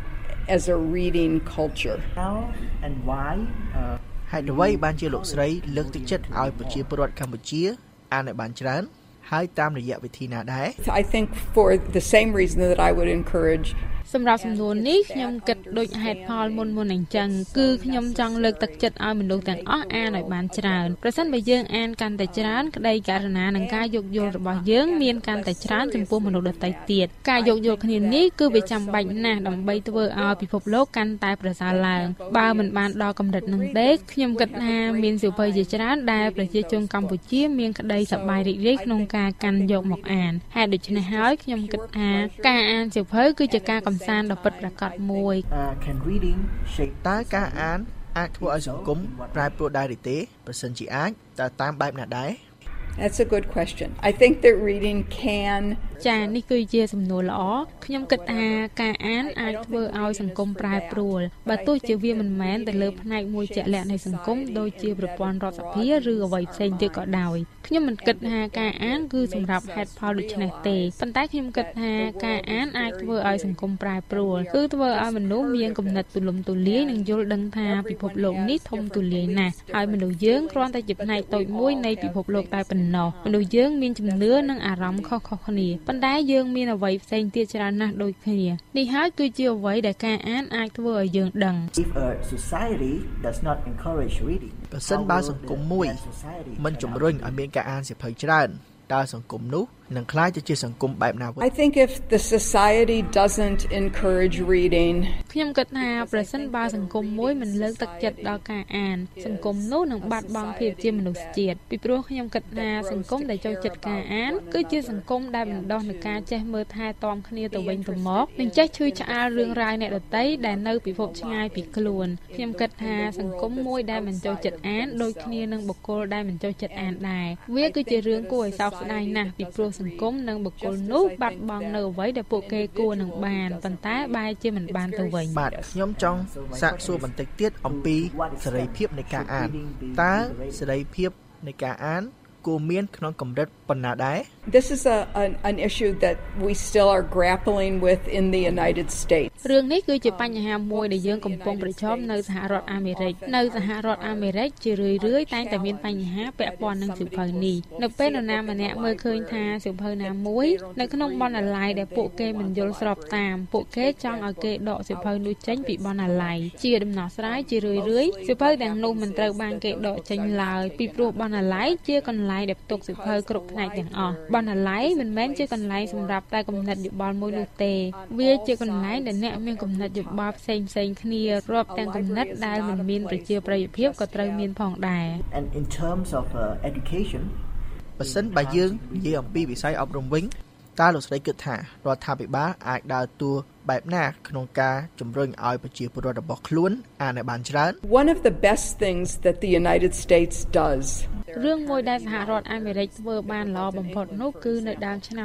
as a reading culture. How and why ហើយអ្វីបានជាលោកស្រីលើកទឹកចិត្តឲ្យប្រជាពលរដ្ឋកម្ពុជាអានឲ្យបានច្រើនហើយតាមរយៈវិធីណាដែរ I think for the same reason that I would encourage សម្រាប់សំណួរនេះខ្ញុំគិតដូចហេតុផលមុនអញ្ចឹងគឺខ្ញុំចង់លើកទឹកចិត្តឲ្យមនុស្សទាំងអស់អានឲ្យបានច្រើនប្រសិនបើយើងអានកាន់តែច្រើនក្តីករុណានិងការយោគយល់របស់យើងមានកាន់តែច្រើនចំពោះមនុស្សដទៃទៀតការយោគយល់គ្នានេះគឺវាចាំបាច់ណាស់ដើម្បីធ្វើឲ្យពិភពលោកកាន់តែប្រសើរឡើងបើមិនបានដល់កម្រិតនោះទេខ្ញុំគិតថាមានសៀវភៅជាច្រើនដែលប្រជាជនកម្ពុជាមានក្តីសប្បាយរីករាយក្នុងការកាន់យកមកអានហេតុដូច្នេះហើយខ្ញុំគិតថាការអានសៀវភៅគឺជាការកំសាន្តដ៏ពិតប្រាកដមួយ Can reading shape តើការអានអាចធ្វើឲ្យសង្គមប្រែប្រួលដែរឬទេប្រសិនជាអាចតើតាមបែបណាដែរ That's a good question. I think that reading can ចា៎នេះគឺជាសំណួរល្អខ្ញុំគិតថាការអានអាចធ្វើឲ្យសង្គមប្រែប្រួលបើទោះជាវាមិនមែនទៅលើផ្នែកមួយជាក់លាក់នៃសង្គមដូចជាប្រព័ន្ធរដ្ឋសភាឬអ្វីផ្សេងទៀតក៏ដោយខ្ញុំមិនគិតថាការអានគឺសម្រាប់ហេតុផលដូចនេះទេប៉ុន្តែខ្ញុំគិតថាការអានអាចធ្វើឲ្យសង្គមប្រែប្រួលគឺធ្វើឲ្យមនុស្សមានគំនិតទូលំទូលាយនិងយល់ដឹងថាពិភពលោកនេះធំទូលាយណាស់ហើយមនុស្សយើងគ្រាន់តែជាផ្នែកតូចមួយនៃពិភពលោកតែប៉ុណ្ណោះមនុស្សយើងមានជំនឿនិងអារម្មណ៍ខុសៗគ្នាប៉ុន្តែយើងមានអ្វីផ្សេងទៀតច្រើនណាស់ដូចគ្នានេះហើយគឺជាអ្វីដែលការអានអាចធ្វើឲ្យយើងដឹង If a society does not encourage reading ប្រសិនបើសង្គមមួយមិនជំរុញឲ្យមានការអានសៀវភៅច្រើនតើសង្គមនោះនឹងក្លាយទៅជាសង្គមបែបណាវិញ I think if the society doesn't encourage reading ខ្ញុំគិតថាប្រសិនបើសង្គមមួយមិនលើកទឹកចិត្តដល់ការអានសង្គមនោះនឹងបាត់បង់ភាពជាមនុស្សជាតិពីព្រោះខ្ញុំគិតថាសង្គមដែលចូលចិត្តការអានគឺជាសង្គមដែលបណ្ដោះនូវការចេះមើលថែទាំគ្នាទៅវិញទៅមកនិងចេះឈឺឆ្អាលរឿងរ៉ាវអ្នកដទៃដែលនៅពិភពឆ្ងាយពីខ្លួនខ្ញុំគិតថាសង្គមមួយដែលមិនចូលចិត្តអានដូចគ្នានឹងបុគ្គលដែលមិនចូលចិត្តអានដែរវាគឺជារឿងគួរឲ្យសោកស្ដាយណាស់ពីព្រោះសង្គមនិងបុគ្គលនោះបាត់បង់នៅអ្វីដែលពួកគេគួរនឹងបានប៉ុន្តែបែរជាមិនបានទៅវិញបាទខ្ញុំចង់សាកសួរបន្តិចទៀតអំពីសេរីភាពនៃការអានតើសេរីភាពនៃការអានគួរមានក្នុងកម្រិតប៉ុណ្ណាដែរ This is an issue that we still are grappling with in the United States រឿងនេះគឺជាបញ្ហាមួយដែលយើងកំពុងប្រឈមនៅសហរដ្ឋអាមេរិកនៅសហរដ្ឋអាមេរិកជារឿយៗតែងតែមានបញ្ហាពាក់ព័ន្ធនឹងសៀវភៅនេះនៅពេលនរណាម្នាក់មើលឃើញថាសៀវភៅណាមួយនៅក្នុងបណ្ណាល័យដែលពួកគេមិនយល់ស្របតាមពួកគេចង់ឲ្យគេដកសៀវភៅនោះចេញពីបណ្ណាល័យជាដំណោះស្រាយជារឿយៗសៀវភៅទាំងនោះមិនត្រូវបានគេដកចេញឡើយពីព្រោះបណ្ណាល័យជាកន្លែងដែលផ្ទុកសៀវភៅគ្រប់ផ្នែកទាំងអស់បណ្ណាល័យមិនមែនជាកន្លែងសម្រាប់តែគំនិតយោបល់មួយនោះទេវាជាកន្លែងដែលអ្នកមានគំនិតយោបល់ផ្សេងគ្នារាប់ទាំងគំនិតដែលមិនមានប្រជាប្រិយភាពក៏ត្រូវមានផងដែរ And in terms of education បើសិនបើយើងនិយាយអំពីវិស័យអប់រំវិញតើលោកស្រីគិតថារដ្ឋាភិបាលអាចដើរតួបែបណាក្នុងការជំរុញឲ្យប្រជាពលរដ្ឋរបស់ខ្លួនអានឲ្យបានច្រើន One of the best things that the United States does រឿងមួយដែលសហរដ្ឋអាមេរិកធ្វើបានល្អបំផុតនោះគឺនៅដើមឆ្នាំ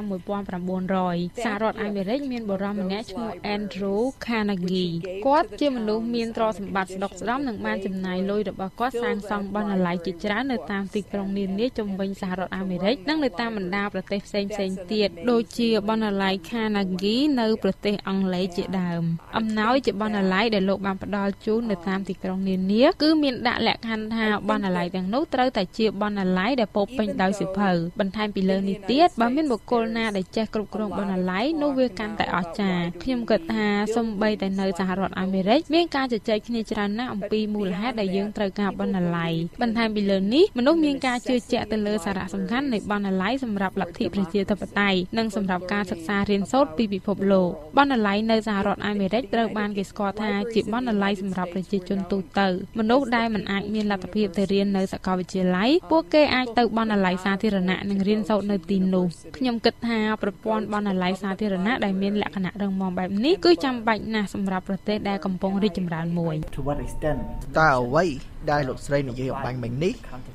1900សហរដ្ឋអាមេរិកមានបុរសម្នាក់ឈ្មោះ Andrew Carnegie គាត់ជាមនុស្សមានទ្រព្យសម្បត្តិស្ដុកស្ដម្ភនិងបានចំណាយលុយរបស់គាត់សាងសង់បណ្ណាល័យជាច្រើននៅតាមទីក្រុងនានាជុំវិញសហរដ្ឋអាមេរិកនិងនៅតាមបណ្ដាប្រទេសផ្សេងៗទៀតដូចជាបណ្ណាល័យ Carnegie នៅប្រទេសអង់គ្លេសជាដើមអំណោយជាបណ្ណាល័យដែលលោកបានផ្ដល់ជូននៅតាមទីក្រុងនានាគឺមានដាក់លក្ខខណ្ឌថាបណ្ណាល័យទាំងនោះត្រូវតែជាបណ្ណាល័យដែលពោរពេញដោយសៀវភៅបន្ថែមពីលើនេះទៀតបើមានបុគ្គលណាដែលចេះគ្រប់គ្រងបណ្ណាល័យនោះវាកាន់តែអស្ចារ្យខ្ញុំគិតថាសូម្បីតែនៅសហរដ្ឋអាមេរិកមានការជជែកគ្នាច្រើនណាស់អំពីមូលហេតុដែលយើងត្រូវការបណ្ណាល័យបន្ថែមពីលើនេះមនុស្សមានការជឿជាក់ទៅលើសារៈសំខាន់នៃបណ្ណាល័យសម្រាប់លទ្ធិប្រជាធិបតេយ្យនិងសម្រាប់ការសិក្សារៀនសូត្រពីពិភពលោកបណ្ណាល័យនៅសហរដ្ឋអាមេរិកត្រូវបានគេស្គាល់ថាជាបណ្ណាល័យសម្រាប់ប្រជាជនទូទៅមនុស្សដែលមិនអាចមានលទ្ធភាពទៅរៀននៅសាកលវិទ្យាល័យពួកគេអាចទៅបណ្ណាល័យសាធារណៈនិងរៀនសូត្រនៅទីនោះខ្ញុំគិតថាប្រព័ន្ធបណ្ណាល័យសាធារណៈដែលមានលក្ខណៈរឹងមាំបែបនេះគឺចាំបាច់ណាស់សម្រាប់ប្រទេសដែលកំពុងរីកចម្រើនមួយ To what extent តើអ្វីដែលលោកស្រីនិយាយអំបញ្ញមិញនេះ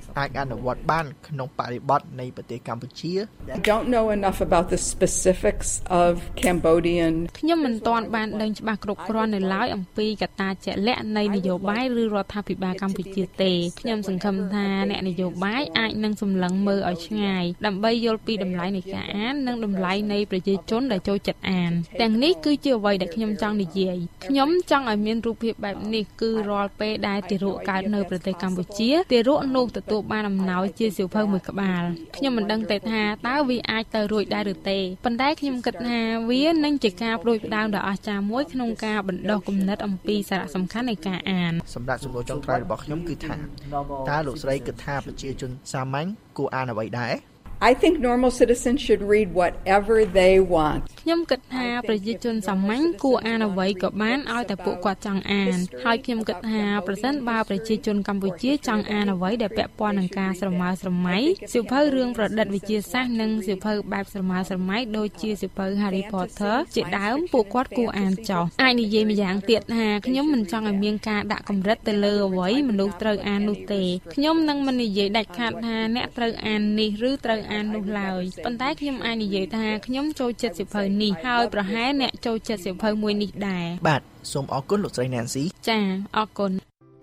អាចអនុវត្តបានក្នុងបរិបទនៃប្រទេសកម្ពុជា I don't know enough about the specifics of Cambodian ខ្ញុំមិនទាន់បានដឹងច្បាស់គ្រប់គ្រាន់នៅឡើយអំពីកត្តាជាក់លាក់នៃនយោបាយឬរដ្ឋាភិបាលកម្ពុជាទេខ្ញុំសង្ឃឹមថាអ្នកនយោបាយអាចនឹងសម្លឹងមើលឲ្យឆ្ងាយដើម្បីយល់ពីតម្លៃនៃការអាននិងតម្លៃនៃប្រជាជនដែលចូលចិត្តអានទាំងនេះគឺជាអ្វីដែលខ្ញុំចង់និយាយខ្ញុំចង់ឲ្យមានរូបភាពបែបនេះគឺរាល់ពេលដែលទារកកើតនៅប្រទេសកម្ពុជាទារកនោះទទួលបានអំណោយជាសៀវភៅមួយក្បាលខ្ញុំមិនដឹងទេថាតើវាអាចទៅរួចដែរឬទេប៉ុន្តែខ្ញុំគិតថាវានឹងជាការប្រួយផ្ដើមដ៏អស្ចារ្យមួយក្នុងការបណ្ដុះគំនិតអំពីសារៈសំខាន់នៃការអានសម្រាប់សំណួរចុងក្រោយរបស់ខ្ញុំគឺថាតើលោកស្រីគិតថាប្រជាជនសាមញ្ញគួរអានអ្វីដែរ I think normal citizens should read whatever they want. ខ្ញុំគិតថាប្រជាជនសាមញ្ញគួរអានអ្វីក៏បានឲ្យតែពួកគាត់ចង់អានហើយខ្ញុំគិតថាប្រសិនបើប្រជាជនកម្ពុជាចង់អានអ្វីដែលពាក់ព័ន្ធនឹងការស្រមើស្រមៃសៀវភៅរឿងប្រឌិតវិទ្យាសាស្ត្រនិងសៀវភៅបែបស្រមើស្រមៃដូចជាសៀវភៅ Harry Potter ជាដើមពួកគាត់គួរអានចោះអាចនិយាយម្យ៉ាងទៀតថាខ្ញុំមិនចង់ឲ្យមានការដាក់កម្រិតទៅលើអ្វីមនុស្សត្រូវអាននោះទេខ្ញុំនឹងមិននិយាយដាច់ខាតថាអ្នកត្រូវអាននេះឬត្រូវអាននោះឡើយប៉ុន្តែខ្ញុំអាចនិយាយថាខ្ញុំចូលចិត្តសៀវភៅនេះហើយប្រហែលអ្នកចូលចិត្តសៀវភៅមួយនេះដែរបាទសូមអរគុណលោកស្រី Nancy ចាអរគុណ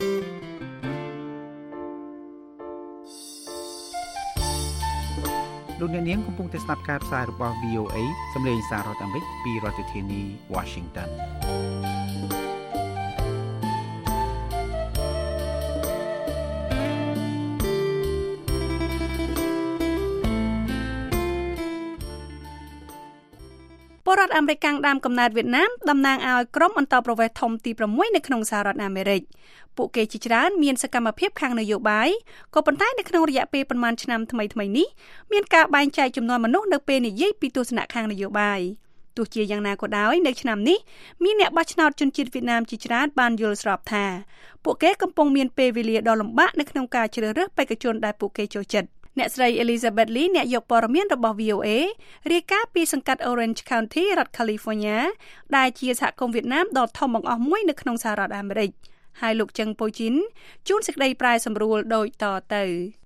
លោកអ្នកនាងកំពុងតែស្ដាប់ការផ្សាយរបស់ VOA សំឡេងសាររដ្ឋអាមេរិកពីរដ្ឋធានី Washington ពលរដ្ឋអាមេរិកកាំងដើមកំណើតវៀតណាមតំណាងឲ្យក្រុមអន្តរប្រវេសន៍ធំទី6នៅក្នុងសហរដ្ឋអាមេរិកពួកគេជាច្រើនមានសកម្មភាពខាងនយោបាយក៏ប៉ុន្តែនៅក្នុងរយៈពេលប្រមាណឆ្នាំថ្មីៗនេះមានការបែងចែកចំនួនមនុស្សនៅពេលនិយាយពីទស្សនៈខាងនយោបាយទោះជាយ៉ាងណាក៏ដោយនៅឆ្នាំនេះមានអ្នកបោះឆ្នោតជនជាតិវៀតណាមជាច្រើនបានយល់ស្របថាពួកគេកំពុងមានពេលវេលាដ៏លំបាកនៅក្នុងការជ្រើសរើសបេក្ខជនដែលពួកគេចូលចិត្តអ្នកស្រី Elizabeth Lee អ្នកយកព័ត៌មានរបស់ VOA រាយការណ៍ពីសង្កាត់ Orange County រដ្ឋ California ដែលជាសហគមន៍វៀតណាមដ៏ធំបង្អស់មួយនៅក្នុងសហរដ្ឋអាមេរិកហើយលោកចឹងប៉ូជីនជួនសេចក្តីប្រែសម្រួលដូចតទៅ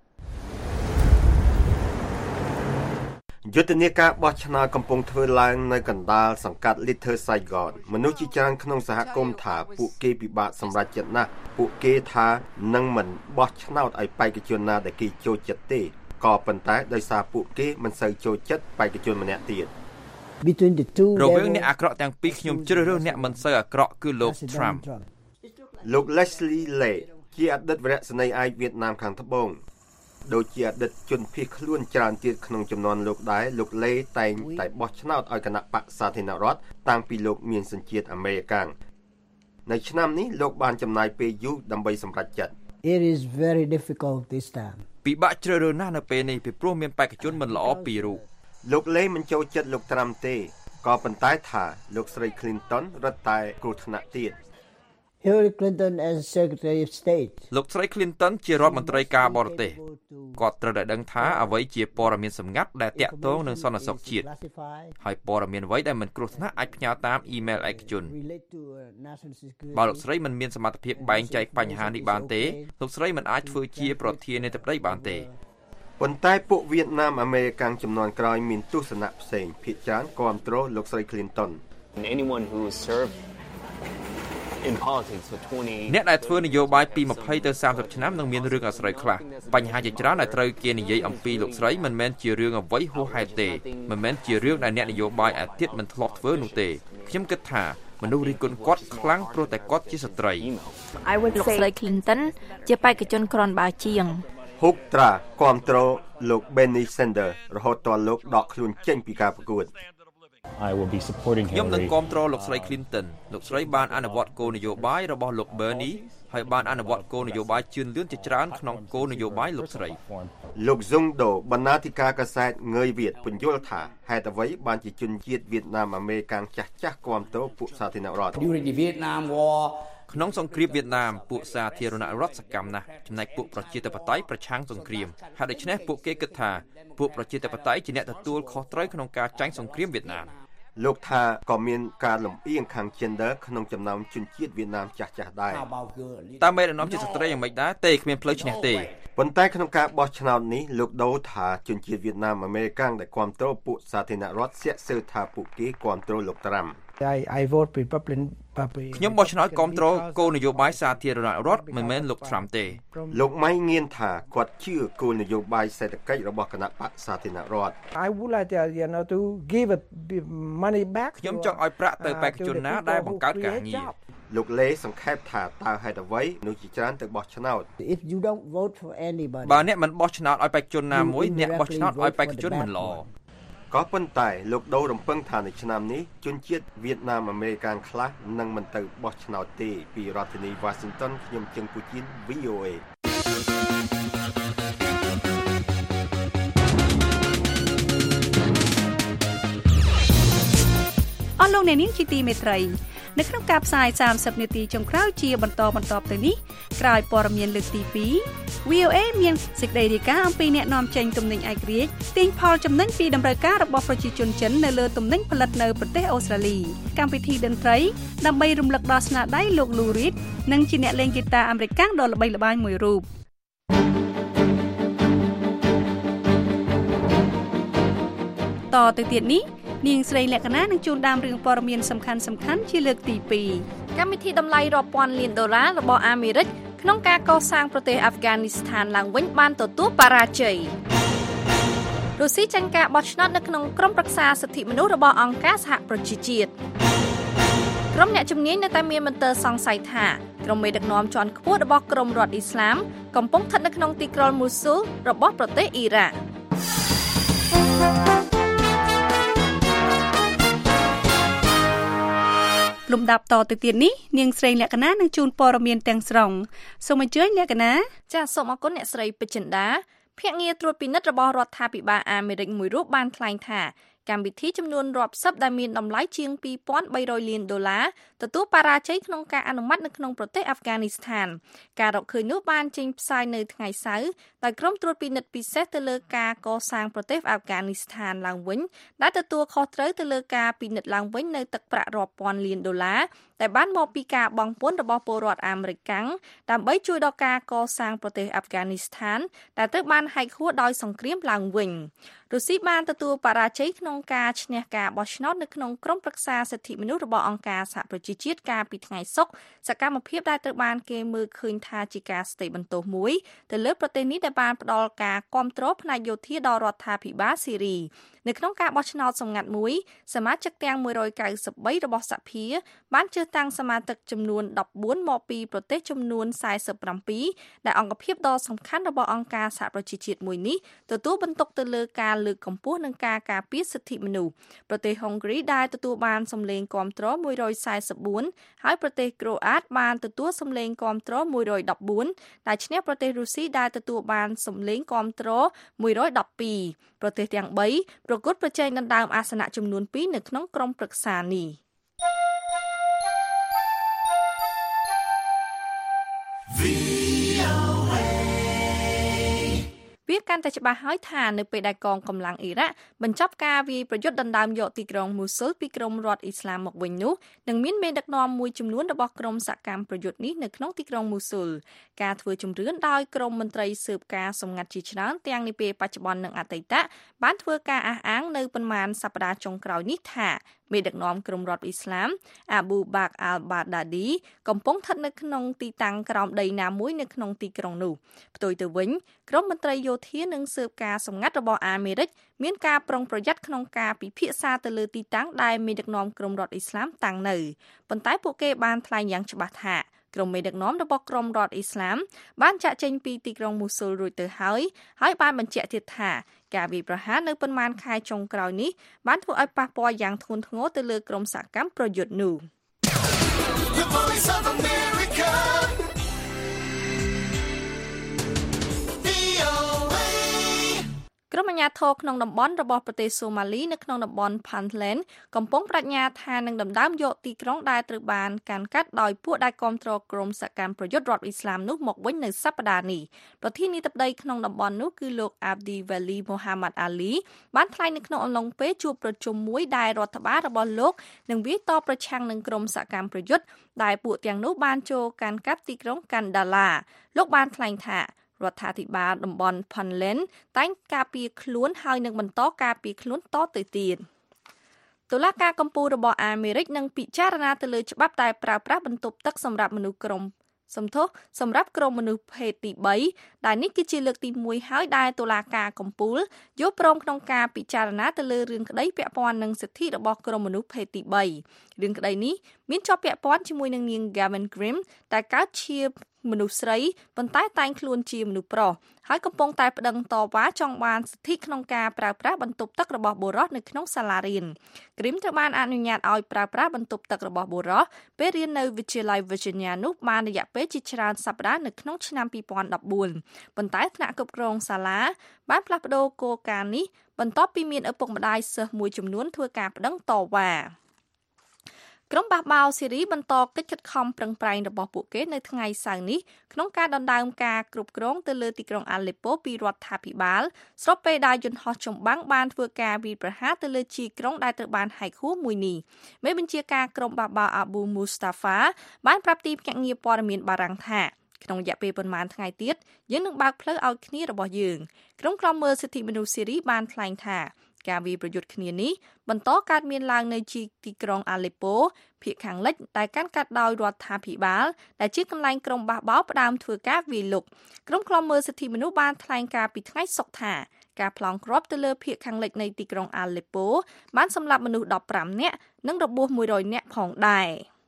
យុទ្ធនាការបោះឆ្នោតកំពុងធ្វើឡើងនៅកណ្ដាលសង្កាត់ Little Saigon មនុស្សជាច្រើនក្នុងសហគមន៍ថាពួកគេពិបាកសម្រេចចិត្តណាស់ពួកគេថានឹងមិនបោះឆ្នោតឲ្យបេក្ខជនណាដែលគេចូលចិត្តទេក៏ប៉ុន្តែដោយសារពួកគេមិនសូវចូលចិត្តបេក្ខជនម្នាក់ទៀតរវាងអ្នកអាក្រក់ទាំងពីរខ្ញុំជ្រើសរើសអ្នកមិនសូវអាក្រក់គឺលោក Trump លោក Leslie Lay ជាអតីតវរសេនីយ៍ឯកវៀតណាមខាងត្បូងដូចជាអតីតជនភៀសខ្លួនច្រើនទៀតក្នុងចំនួនលោកដែរលោក Lay តែងតែបោះឆ្នោតឲ្យគណៈបក្សសាធារណរដ្ឋតាំងពីលោកមានសញ្ជាតិអាមេរិកាំងនៅឆ្នាំនេះលោកបានចំណាយពេលយូរដើម្បីសម្រេចចិត្ត It is very difficult this time ពិបាកជ្រើសរើសណាស់នៅពេលនេះពីព្រោះមានបេក្ខជនមិនល្អពីររូបលោក Lay មិនចូលចិត្តលោក Trump ទេក៏ប៉ុន្តែថាលោកស្រី Clinton រត់តែគ្រោះថ្នាក់ទៀត Hillary Clinton as Secretary of State លោកស្រី Clinton ជារដ្ឋមន្ត្រីការបរទេសគាត់ត្រូវតែដឹងថាអ្វីជាព័ត៌មានសម្ងាត់ដែលតាក់ទងនឹងសន្តិសុខជាតិហើយព័ត៌មានអ្វីដែលមិនគ្រោះថ្នាក់អាចផ្ញើតាមអ៊ីមែលឯកជនបើលោកស្រីមិនមានសមត្ថភាពបែងចែកបញ្ហានេះបានទេលោកស្រីមិនអាចធ្វើជាប្រធានាធិបតីបានទេប៉ុន្តែពួកវៀតណាមអាមេរិកាំងចំនួនក្រោយមានទស្សនៈផ្សេងភាគច្រើនគាំទ្រលោកស្រី Clinton anyone who served in politics for 20 អ្នកដែលធ្វើនយោបាយពី20ទៅ30ឆ្នាំនឹងមានរឿងអាស្រូវខ្លះបញ្ហាជាច្រើនដែលត្រូវគេនិយាយអំពីលោកស្រីមិនមែនជារឿងអ្វីហួសហេតុទេមិនមែនជារឿងដែលអ្នកនយោបាយឯទៀតមិនធ្លាប់ធ្វើនោះទេខ្ញុំគិតថាមនុស្សរិះគន់គាត់ខ្លាំងព្រោះតែគាត់ជាស្ត្រីលោកស្រី Clinton ជាបេក្ខជនគ្រាន់បើជាងហុកត្រាគាំទ្រលោក Bernie Sanders រហូតដល់លោកដកខ្លួនចេញពីការប្រកួត I will be supporting him ខ្ញុំនឹងគាំទ្រលោកស្រី Clinton លោកស្រីបានអនុវត្តគោលនយោបាយរបស់លោក Bernie ហើយបានអនុវត្តគោលនយោបាយជឿនលឿនជាច្រើនក្នុងគោលនយោបាយលោកស្រីលោក Zung Do បណ្ណាធិការកាសែតងើយវៀតពន្យល់ថាហេតុអ្វីបានជាជនជាតិវៀតណាមអាមេរិកាំងចាស់គាំទ្រពួកសាធារណរដ្ឋ During the Vietnam War ក្នុងសង្គ្រាមវៀតណាមពួកសាធារណរដ្ឋសកម្មណាស់ចំណែកពួកប្រជាធិបតេយ្យប្រឆាំងសង្គ្រាមហើយដូច្នេះពួកគេគិតថាពួកប្រជាធិបតេយ្យជាអ្នកទទួលខុសត្រូវក្នុងការចាញ់សង្គ្រាមវៀតណាមលោកថាក៏មានការលំអៀងខាង gender ក្នុងចំណោមជនជាតិវៀតណាមចាស់ៗដែរតើមេដឹកនាំជាស្ត្រីយ៉ាងម៉េចដែរទេគ្មានផ្លូវឈ្នះទេប៉ុន្តែក្នុងការបោះឆ្នោតនេះលោកដូថាជនជាតិវៀតណាមអាមេរិកាំងដែលគាំទ្រពួកសាធារណរដ្ឋស្ទាក់ស្ទើរថាពួកគេគាំទ្រលោកត្រាំ I vote Republican ខ្ញុំបោះឆ្នោតគាំទ្រគោលនយោបាយសាធារណរដ្ឋមិនមែនលោកត្រាំទេលោកម៉ៃងៀនថាគាត់ជឿគោលនយោបាយសេដ្ឋកិច្ចរបស់គណៈបកសាធារណរដ្ឋ I would like to give money back ខ្ញុំចង់ឲ្យប្រាក់ទៅបេក្ខជនណាដែលបង្កើតការងារលោកលេសង្ខេបថាតើហេតុអ្វីនោះជាច្រើនទៅបោះឆ្នោត If you don't vote for anybody បើអ្នកមិនបោះឆ្នោតឲ្យបេក្ខជនណាមួយអ្នកបោះឆ្នោតឲ្យបេក្ខជនមិនល្អក៏ប៉ុន្តែលោកដូរំពឹងថានៅឆ្នាំនេះជនជាតិវៀតណាមអាមេរិកាំងខ្លះនឹងមិនទៅបោះឆ្នោតទេពីរដ្ឋធានី Washington ខ្ញុំជឹងពូជីន VOA អស់លោកអ្នកនាងជាទីមេត្រីនៅក្នុងការផ្សាយ30នាទីចុងក្រោយជាបន្តទៅនេះក្រោយព័ត៌មានលើកទី2 VOA មានសេចក្តីរាយការណ៍អំពីអ្នកនាំចេញទំនិញឯករាជ្យទាញផលចំណេញពីតម្រូវការរបស់ប្រជាជនចិននៅលើទំនិញផលិតនៅប្រទេសអូស្ត្រាលីកម្មវិធីតន្ត្រីដើម្បីរំលឹកដល់ស្នាដៃលោក Lou Reed និងជាអ្នកលេងហ្គីតាអាមេរិកដ៏ល្បីល្បាញមួយរូបតទៅទៀតនេះនាងស្រីលក្ខណានឹងជួនដើមរឿងព័ត៌មានសំខាន់ជាលើកទី2 កម្មវិធីតម្លៃរាប់ពាន់លានដុល្លាររបស់អាមេរិកក្នុងការកសាងប្រទេសអាហ្វហ្គានីស្ថានឡើងវិញបានទទួលបរាជ័យរុស្ស៊ីចាញ់ការបោះឆ្នោតនៅក្នុងក្រុមប្រឹក្សាសិទ្ធិមនុស្សរបស់អង្គការសហប្រជាជាតិក្រុមអ្នកជំនាញនៅតែមានមន្ទិលសង្ស័យថាក្រុមមេដឹកនាំជាន់ខ្ពស់របស់ក្រុមរដ្ឋអ៊ីស្លាមកំពុងស្ថិតនៅក្នុងទីក្រុងមូស៊ូលរបស់ប្រទេសអ៊ីរ៉ាក់លំដាប់តទៅទៀតនេះនាងស្រីលក្ខណានឹងជូនព័ត៌មានទាំងស្រុងសូមអញ្ជើញលក្ខណាចាសសូមអរគុណអ្នកស្រីពេជ្រចិន្តាភ្នាក់ងារត្រួតពិនិត្យរបស់រដ្ឋាភិបាលអាមេរិកមួយរូបបានថ្លែងថាកម្មវិធីចំនួនរាប់សិបដែលមានតម្លៃជាង$2,300 លានទទួលបរាជ័យក្នុងការអនុម័តនៅក្នុងប្រទេសអាហ្វហ្គានីស្ថានការរកឃើញនោះបានចេញផ្សាយនៅថ្ងៃសៅរ៍ដោយក្រុមត្រួតពិនិត្យពិសេសទៅលើការកសាងប្រទេសអាហ្វហ្គានីស្ថានឡើងវិញដែលទទួលខុសត្រូវទៅលើការពិនិត្យឡើងវិញនៅទឹកប្រាក់រាប់ពាន់លានដុល្លារដែលបានមកពីការបង់ពន្ធរបស់ពលរដ្ឋអាមេរិកដើម្បីជួយដល់ការកសាងប្រទេសអាហ្វហ្គានីស្ថានដែលត្រូវបានហែកហួសដោយសង្គ្រាមឡើងវិញរុស្ស៊ីបានទទួលបរាជ័យក្នុងការឈ្នះការបោះឆ្នោតនៅក្នុងក្រុមប្រឹក្សាសិទ្ធិមនុស្សរបស់អង្គការសហប្រជាជាតិកាលពីថ្ងៃសុក្រសកម្មភាពដែលត្រូវបានគេមើលឃើញថាជាការស្ទេបន្ទោសមួយទៅលើប្រទេសនេះដែលបានផ្ដល់ការគាំទ្រផ្នែកយោធាដល់រដ្ឋាភិបាលស៊ីរីនៅក្នុងការបោះឆ្នោតសម្ងាត់មួយសមាជិកទាំង193របស់សភាបានជ្រើសតាំងសមាជិកចំនួន14មកពីប្រទេសចំនួន47ដែលអង្គភាពដ៏សំខាន់របស់អង្គការសហប្រជាជាតិមួយនេះទទួលបន្ទុកទៅលើការលើកកម្ពស់និងការការពារសិទ្ធិមនុស្សប្រទេសហុងគ្រីដែលទទួលបានសម្លេងគាំទ្រ144ហើយប្រទេសក្រូអាតបានទទួលសម្លេងគាំទ្រ114ដែលឈ្នះប្រទេសរុស្ស៊ីដែលទទួលបានសម្លេងគាំទ្រ112ប្រទេសទាំង3ប្រកួតប្រជែងដណ្ដើមអាសនៈចំនួន2នៅក្នុងក្រុមប្រឹក្សានេះវាកាន់តែច្បាស់ហើយថានៅពេលដែលកងកម្លាំងអ៊ីរ៉ាក់បញ្ចប់ការវាយប្រយុទ្ធដណ្ដើមយកទីក្រុងមូស៊ុលពីក្រុមរដ្ឋអ៊ីស្លាមមកវិញនោះនឹងមានមេដឹកនាំមួយចំនួនរបស់ក្រុមសកម្មប្រយុទ្ធនេះនៅក្នុងទីក្រុងមូស៊ុលការធ្វើជំរឿនដោយក្រុមមន្ត្រីស៊ើបការសម្ងាត់ជាច្រើនទាំងនាពេលបច្ចុប្បន្ននិងអតីតបានធ្វើការអះអាងនៅប៉ុន្មានសប្តាហ៍ចុងក្រោយនេះថាមេដឹកនាំក្រុមរដ្ឋអ៊ីស្លាមអាប៊ូបាកអាល់បាដាឌីកំពុងស្ថិតនៅក្នុងទីតាំងក្រោមដីណាមួយនៅក្នុងទីក្រុងនោះផ្ទុយទៅវិញក្រុមមន្ត្រីយោធានិងស៊ើបការសម្ងាត់របស់អាមេរិកមានការប្រុងប្រយ័ត្នក្នុងការពិភាក្សាទៅលើទីតាំងដែលមេដឹកនាំក្រុមរដ្ឋអ៊ីស្លាមតាំងនៅប៉ុន្តែពួកគេបានថ្លែងយ៉ាងច្បាស់ថាក្រុមមេដឹកនាំរបស់ក្រុមរដ្ឋអ៊ីស្លាមបានចាក់ចេញពីទីក្រុងមូស៊ុលរួចទៅហើយបានបញ្ជាក់ទៀតថាការវាយប្រហារនៅប៉ុន្មានខែចុងក្រោយនេះបានធ្វើឲ្យប៉ះពាល់យ៉ាងធ្ងន់ធ្ងរទៅលើក្រុមសកម្មប្រយុទ្ធនោះក្រុមអាជ្ញាធរក្នុងតំបន់របស់ប្រទេសសូម៉ាលីនៅក្នុងតំបន់ Puntland កំពុងប្រាជ្ញាថានឹងដណ្ដើមយកទីក្រុងដែលត្រូវបានកាន់កាប់ដោយពួកដែលគាំទ្រក្រុមសកម្មប្រយុទ្ធរដ្ឋអ៊ីស្លាមនោះមកវិញនៅសប្តាហ៍នេះប្រធានាធិបតីក្នុងតំបន់នោះគឺលោក Abdi Wali Muhammad Ali បានថ្លែងនៅក្នុងអំឡុងពេលជួបប្រជុំមួយដែលរដ្ឋបាលរបស់លោកនឹងវាយតបប្រឆាំងនឹងក្រុមសកម្មប្រយុទ្ធដែលពួកទាំងនោះបានចូលកាន់កាប់ទីក្រុង Kandala លោកបានថ្លែងថារដ្ឋាភិបាលតំបន់ Puntland តែងការពារខ្លួនហើយនឹងបន្តការពារខ្លួនតទៅទៀតតុលាការកំពូលរបស់អាមេរិកនឹងពិចារណាទៅលើច្បាប់ដែលប្រើប្រាស់បន្ទប់ទឹកសម្រាប់មនុស្សក្រុមសម្រាប់ក្រុមមនុស្សភេទទី3ដែលនេះគឺជាលើកទី1ហើយដែលតុលាការកំពូលយល់ព្រមក្នុងការពិចារណាទៅលើរឿងក្តីពាក់ព័ន្ធនឹងសិទ្ធិរបស់ក្រុមមនុស្សភេទទី3រឿងក្តីនេះមានជាប់ពាក់ព័ន្ធជាមួយនឹងនាង Gavin Grimm ដែលកើតជាមនុស្សស្រីប៉ុន្តែតែងខ្លួនជាមនុស្សប្រុសហើយកំពុងតែប្តឹងតវ៉ាចង់បានសិទ្ធិក្នុងការប្រើប្រាស់បន្ទប់ទឹករបស់បុរសនៅក្នុងសាលារៀន Grimm ត្រូវបានអនុញ្ញាតឲ្យប្រើប្រាស់បន្ទប់ទឹករបស់បុរសពេលរៀននៅវិទ្យាល័យ Virginia នោះបានរយៈពេលជាច្រើនសប្តាហ៍នៅក្នុងឆ្នាំ2014ប៉ុន្តែថ្នាក់គ្រប់គ្រងសាលាបានផ្លាស់ប្តូរគោលការណ៍នេះបន្ទាប់ពីមានឪពុកម្ដាយសិស្សមួយចំនួនធ្វើការប្តឹងតវ៉ាក្រុមបះបោរស៊េរីបន្តកិច្ចខិតខំប្រឹងប្រែងរបស់ពួកគេនៅថ្ងៃសៅរ៍នេះក្នុងការដណ្ដើមការគ្រប់គ្រងទៅលើទីក្រុងអាឡេប៉ូពីរដ្ឋាភិបាលស្របពេលដែលយន្តហោះចម្បាំងបានធ្វើការវាយប្រហារទៅលើជីក្រុងដែលត្រូវបានហែកហួរមួយនេះមេបញ្ជាការក្រុមបះបោរអាប៊ូមូស្តាហ្វាបានប្រាប់ទីភ្នាក់ងារព័ត៌មានបារាំងថាក្នុងរយៈពេលប៉ុន្មានថ្ងៃទៀតយើងនឹងបើកផ្លូវឲ្យគ្នារបស់យើងក្រុមឃ្លាំមើលសិទ្ធិមនុស្សស៊េរីបានថ្លែងថាការវាយប្រយុទ្ធគ្នានេះបន្តកើតមានឡើងនៅទីក្រុងអាឡេប៉ូភាគខាងលិចដែលកាន់កាប់ដោយរដ្ឋាភិបាលដែលជាកន្លែងក្រុមបះបោរផ្ដើមធ្វើការវាយលុកក្រុមឃ្លាំមើលសិទ្ធិមនុស្សបានថ្លែងការពីថ្ងៃសុក្រថាការប្លង់គ្រាប់ទៅលើភាគខាងលិចនៃទីក្រុងអាឡេប៉ូបានសម្លាប់មនុស្ស15នាក់និងរបួស100នាក់ផងដែរ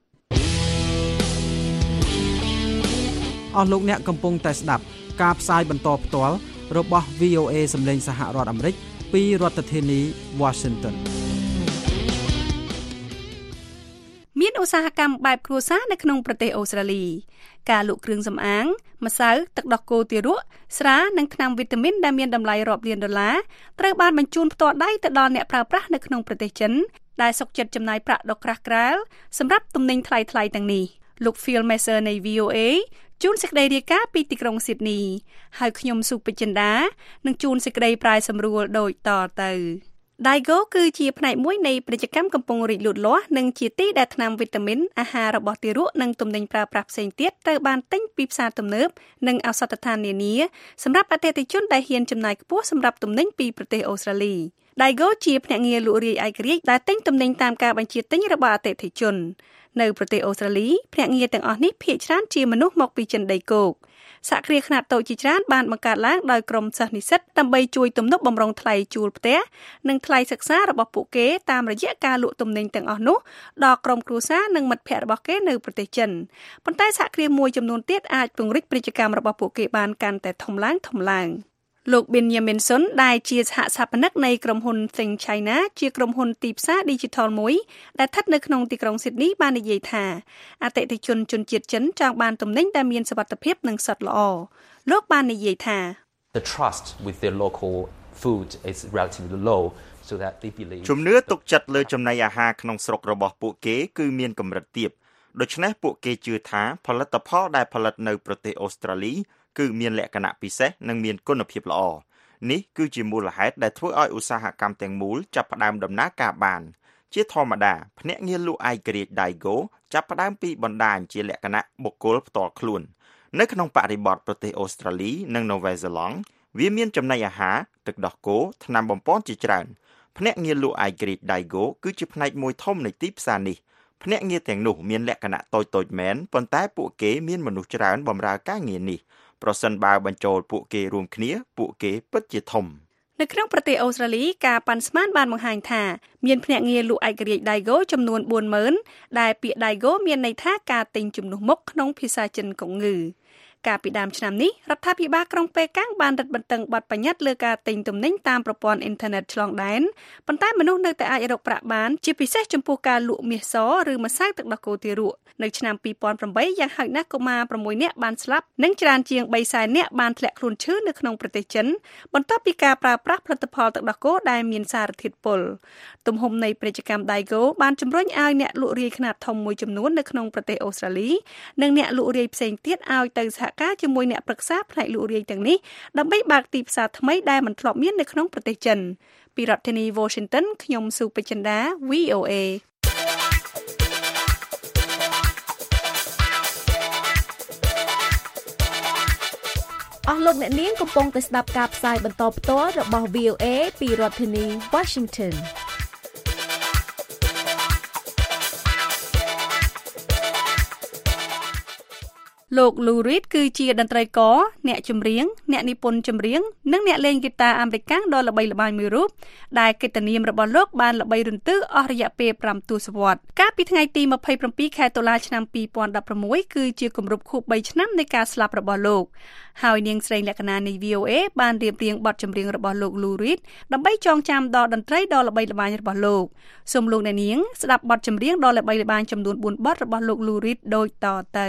អស់លោកអ្នកកំពុងតែស្ដាប់ការផ្សាយបន្តផ្ទាល់របស់ VOA សម្លេងសហរដ្ឋអាមេរិកពីរដ្ឋធានី Washington មានឧស្សាហកម្មបែបគ្រួសារនៅក្នុងប្រទេសអូស្ត្រាលីការលក់គ្រឿងសម្អាងម្សៅទឹកដោះគោទារកស្រានិងថ្នាំវីតាមីនដែលមានតម្លៃរាប់លានដុល្លារត្រូវបានបញ្ជូនផ្ទាល់ដៃទៅដល់អ្នកប្រើប្រាស់នៅក្នុងប្រទេសចិនដែលសុខចិត្តចំណាយប្រាក់ដ៏ក្រាស់ក្រែលសម្រាប់ទំនិញថ្លៃៗទាំងនេះលោក Phil Messer នៃ VOA ជួនសេចក្តីរាយការណ៍ពីទីក្រុង Sydney ហើយខ្ញុំសុភចិន្តានឹងជួនសេចក្តីប្រាយសម្រួលដូចតទៅ Daigo គឺជាផ្នែកមួយនៃពាណិជ្ជកម្មកំពុងរីកលូតលាស់និងជាទីដែលថ្នាំវីតាមីនអាហាររបស់ទារកនិងទំនិញប្រើប្រាស់ផ្សេងទៀតត្រូវបានទិញពីផ្សារទំនើបនិងឱសថដ្ឋាននានាសម្រាប់អតិថិជនដែលហ៊ានចំណាយខ្ពស់សម្រាប់ទំនិញពីប្រទេសអូស្ត្រាលី Daigo ជាភ្នាក់ងារលក់រាយឯករាជ្យដែលទិញទំនិញតាមការបញ្ជាទិញរបស់អតិថិជននៅប្រទេសអូស្ត្រាលីភ្នាក់ងារទាំងអស់នេះភាគច្រើនជាមនុស្សមកពីចិនដីគោកសហគ្រាសខ្នាតតូចជាច្រើនបានបង្កើតឡើងដោយក្រុមសិស្សនិស្សិតដើម្បីជួយទំនប់បម្រុងថ្លៃជួលផ្ទះនិងថ្លៃសិក្សារបស់ពួកគេតាមរយៈការលក់ទំនិញទាំងអស់នោះដល់ក្រុមគ្រួសារនិងមិត្តភ័ក្តិរបស់គេនៅប្រទេសចិនប៉ុន្តែសហគ្រាសមួយចំនួនទៀតអាចពង្រីកពាណិជ្ជកម្មរបស់ពួកគេបានកាន់តែធំឡើងលោក Benjaminson ដែលជាសហស្ថាបនិកនៃក្រុមហ៊ុន Think China ជាក្រុមហ៊ុនទីផ្សារ Digital មួយដែលស្ថិតនៅក្នុងទីក្រុង Sydney បាននិយាយថាអតិថិជនជនជាតិចិនចង់បានទំនិញដែលមានសុវត្ថិភាពនិងសុទ្ធល្អលោកបាននិយាយថា The trust with their local food is relatively low so that they believe ជំនឿទុកចិត្តលើចំណីអាហារក្នុងស្រុករបស់ពួកគេគឺមានកម្រិតទាបដូច្នេះពួកគេជឿថាផលិតផលដែលផលិតនៅប្រទេសអូស្ត្រាលីគឺមានលក្ខណៈពិសេសនិងមានគុណភាពល្អនេះគឺជាមូលហេតុដែលធ្វើឲ្យឧស្សាហកម្មទាំងមូលចាប់ផ្ដើមដំណើរការបានជាធម្មតាភ្នាក់ងារលក់ឯករាជ្យ Daigo ចាប់ផ្ដើមពីបណ្ដាញជាលក្ខណៈបុគ្គលផ្ទាល់ខ្លួននៅក្នុងបរិបទប្រទេសអូស្ត្រាលីនិងនូវែលសេឡង់វាមានចំណីអាហារទឹកដោះគោថ្នាំបំពន់ជាច្រើនភ្នាក់ងារលក់ឯករាជ្យ Daigo គឺជាផ្នែកមួយធំនៃទីផ្សារនេះភ្នាក់ងារទាំងនោះមានលក្ខណៈតូចៗមែនប៉ុន្តែពួកគេមានមនុស្សច្រើនបម្រើការងារនេះប្រសិនបើបញ្ចូលពួកគេរួមគ្នាពួកគេពិតជាធំនៅក្នុងប្រទេសអូស្ត្រាលីការប៉ាន់ស្មានបានបង្ហាញថាមានភ្នាក់ងារលក់ឯករាជ្យ Daigo ចំនួន 40000 ដែលពាក្យ Daigo មានន័យថាការទិញជំនួសមុខក្នុងភាសាចិនកុងងឺកាលពីដើមឆ្នាំនេះរដ្ឋាភិបាលក្រុងប៉េកាំងបានរឹតបន្តឹងបទបញ្ញត្តិលើការទិញទំនិញតាមប្រព័ន្ធអ៊ីនធឺណិតឆ្លងដែនប៉ុន្តែមនុស្សនៅតែអាចរកប្រាក់បានជាពិសេសចំពោះការលក់មាសសឬម្សៅទឹកដោះគោទារកនៅឆ្នាំ2008យ៉ាងហោចណាស់កុមារ6នាក់បានស្លាប់និងច្រើនជាង300,000នាក់បានធ្លាក់ខ្លួនឈឺនៅក្នុងប្រទេសចិនបន្ទាប់ពីការប្រើប្រាស់ផលិតផលទឹកដោះគោដែលមានសារធាតុពុលទំហំនៃពាណិជ្ជកម្ម Daigo បានជំរុញឲ្យអ្នកលក់រាយខ្នាតធំមួយចំនួននៅក្នុងប្រទេសអូស្ត្រាលីនិងអ្នកលក់រាយផ្សេងទៀតឲ្យទៅសហការជាមួយអ្នកប្រឹក្សាផ្នែកលក់រាយទាំងនេះដើម្បីបើកទីផ្សារថ្មីដែលមិនធ្លាប់មាននៅក្នុងប្រទេសចិនពីរដ្ឋធានី Washington ខ្ញុំស៊ូពេជ្រចិន្តា VOA អស់លោកអ្នកនាងកំពុងតែស្ដាប់ការផ្សាយបន្តផ្ទាល់របស់ VOA ពីរដ្ឋធានី Washingtonលោក Lou Reed គឺជាតន្ត្រីករអ្នកចម្រៀងអ្នកនិពន្ធចម្រៀងនិងអ្នកលេងហ្គីតាអាមេរិកដ៏ល្បីល្បាញមួយរូបដែលកិត្តិនាមរបស់លោកបានល្បីរន្ទឺអស់រយៈពេល5ទសវត្សរ៍កាលពីថ្ងៃទី27ខែតុលាឆ្នាំ2016គឺជាគម្រប់ខួប3ឆ្នាំនៃការស្លាប់របស់លោកហើយនាងស្រីលក្ខណានៃ VOA បានរៀបរៀងបទចម្រៀងរបស់លោក Lou Reed ដើម្បីចងចាំដល់តន្ត្រីដ៏ល្បីល្បាញរបស់លោកសូមលោកអ្នកនាងស្ដាប់បទចម្រៀងដ៏ល្បីល្បាញចំនួន4បទរបស់លោក Lou Reed ដូចតទៅ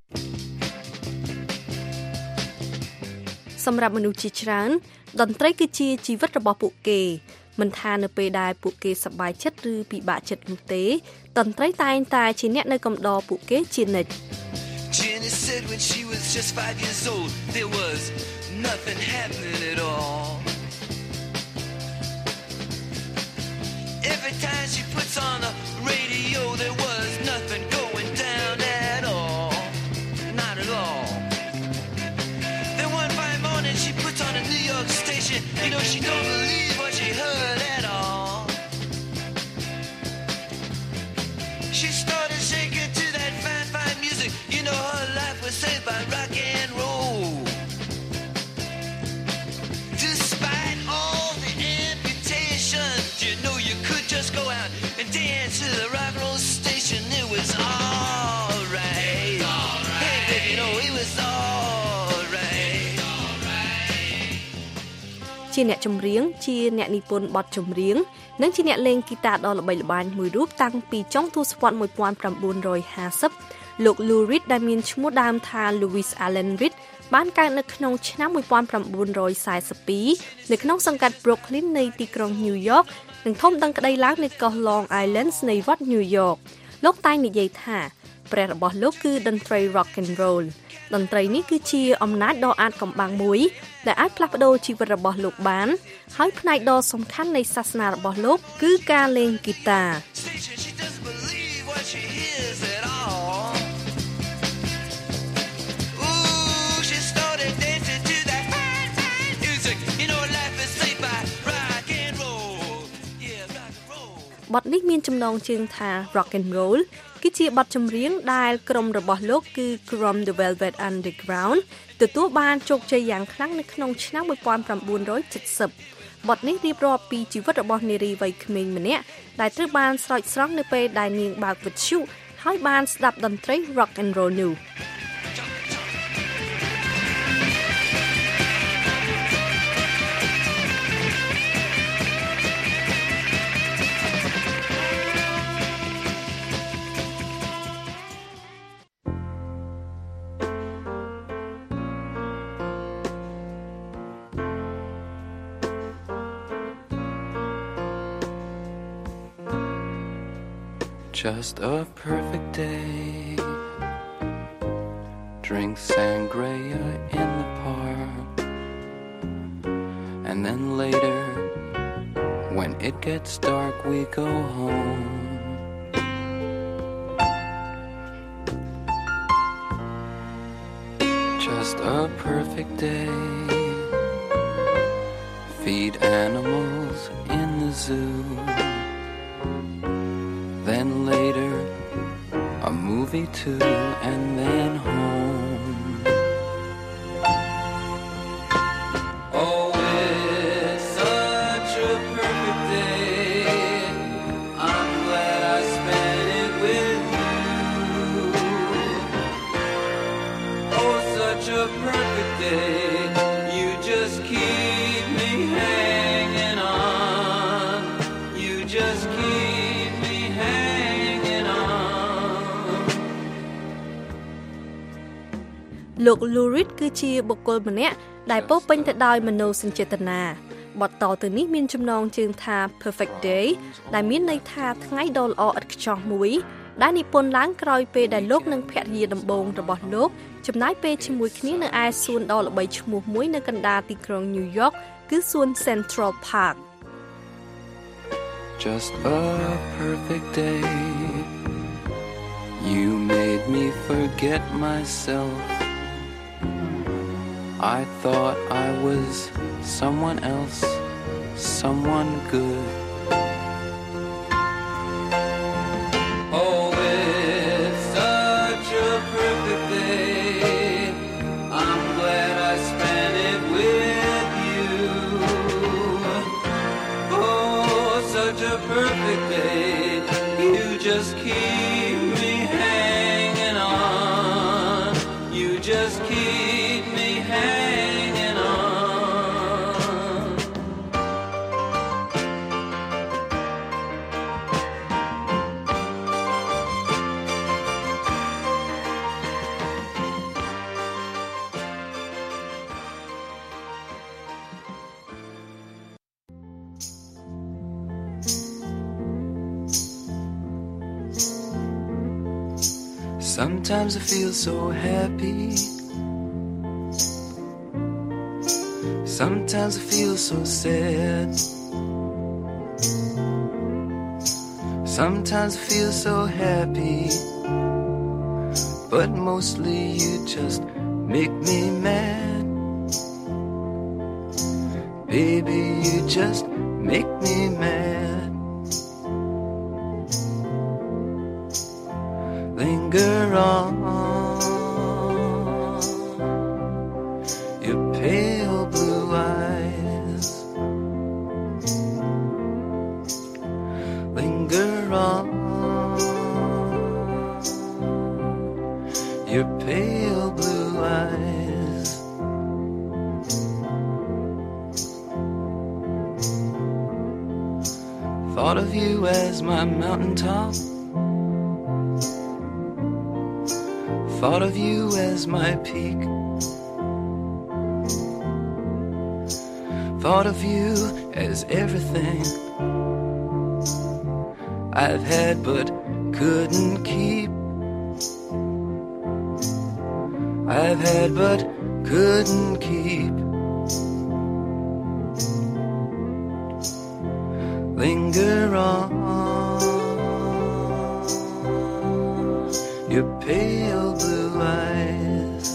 សម្រាប់មនុស្សជាច្រើនតន្ត្រីគឺជាជីវិតរបស់ពួកគេមិនថានៅពេលដែលពួកគេសប្បាយចិត្តឬពិបាកចិត្តនោះទេតន្ត្រីតែងតែជាអ្នកនៅកំដរពួកគេជានិច្ច Jenny said when she was just 5 years old there was nothing happening at all Every time she puts on the radio there was nothing going down at all Not at all She puts on a New York station You know she don't believe what she heard at all She started shaking to that fine, fine music You know her life was saved by rock and roll Despite all the amputations You know you could just go out and dance to the rock and roll station It was alright Hey baby, you know it was alright ជាអ្នកចម្រៀងជាអ្នកនិពន្ធបទចម្រៀងនិងជាអ្នកលេងហ្គីតាដ៏ល្បីល្បាញមួយរូបតាំងពីចុងទសវត្សរ៍1950លោក Lou Reed ដែលមានឈ្មោះដើមថា Louis Allen Reed បានកើតនៅក្នុងឆ្នាំ1942នៅក្នុងសង្កាត់ Brooklyn នៃទីក្រុង New York និងធំដឹងក្តីឡើងនៅកោះ Long Island នៃរដ្ឋ New York លោកតែងនិយាយថាព្រះរបស់លោកគឺតន្ត្រី Rock and Roll តន្ត្រីនេះគឺជាអំណាចដ៏អាថ៌កំបាំងមួយដែលអាចផ្លាស់ប្ដូរជីវិតរបស់លោកបានហើយផ្នែកដ៏សំខាន់នៃសាសនារបស់លោកគឺការលេងហ្គីតាបទនេះមានចំណងជើងថា Rock and Roll គឺជាបទចម្រៀងដែលក្រុមរបស់លោកគឺក្រុម The Velvet Underground ទទួលបានជោគជ័យយ៉ាងខ្លាំងនៅក្នុងឆ្នាំ1970បទនេះរៀបរាប់ពីជីវិតរបស់នារីវ័យក្មេងម្នាក់ដែលត្រូវបានស្រោចស្រង់នៅពេលដែលនាងបើកវិទ្យុហើយបានស្ដាប់តន្ត្រី Rock and Roll នោះ Just a perfect day Drink sangria in the park And then later When it gets dark we go home Just a perfect day Feed animals in the zoo Then later, a movie too, and then home. Oh, it's such a perfect day. I'm glad I spent it with you. Oh, such a លោក Lurid គឺជាបុគ្គលម្នាក់ដែលពោរពេញទៅដោយមនោសញ្ចេតនាបទតទៅនេះមានចំណងជើងថា Perfect Day ដែលមានន័យថាថ្ងៃដ៏ល្អឥតខ្ចោះមួយដែលនិពន្ធឡើងក្រោយពេលដែលលោកនិងភរិយាដំបូងរបស់លោកចំណាយពេលជាមួយគ្នានៅឯសួនដ៏ល្បីឈ្មោះមួយនៅកណ្ដាលទីក្រុង New York គឺសួន Central Park. Just a perfect day. You made me forget myself. I thought I was someone else, someone good. Oh, it's such a perfect day. I'm glad I spent it with you. Oh, such a perfect day. You just keep me hanging on. You just keep me hanging on. Sometimes I feel so happy. Sometimes I feel so sad. Sometimes I feel so happy. But mostly you just make me mad. Baby, you just make me mad. Linger on, your pale blue eyes. Linger on, your pale blue eyes. Thought of you as my mountaintop. Thought of you as my peak. Thought of you as everything I've had but couldn't keep. I've had but couldn't keep. Linger on, your pale blue eyes.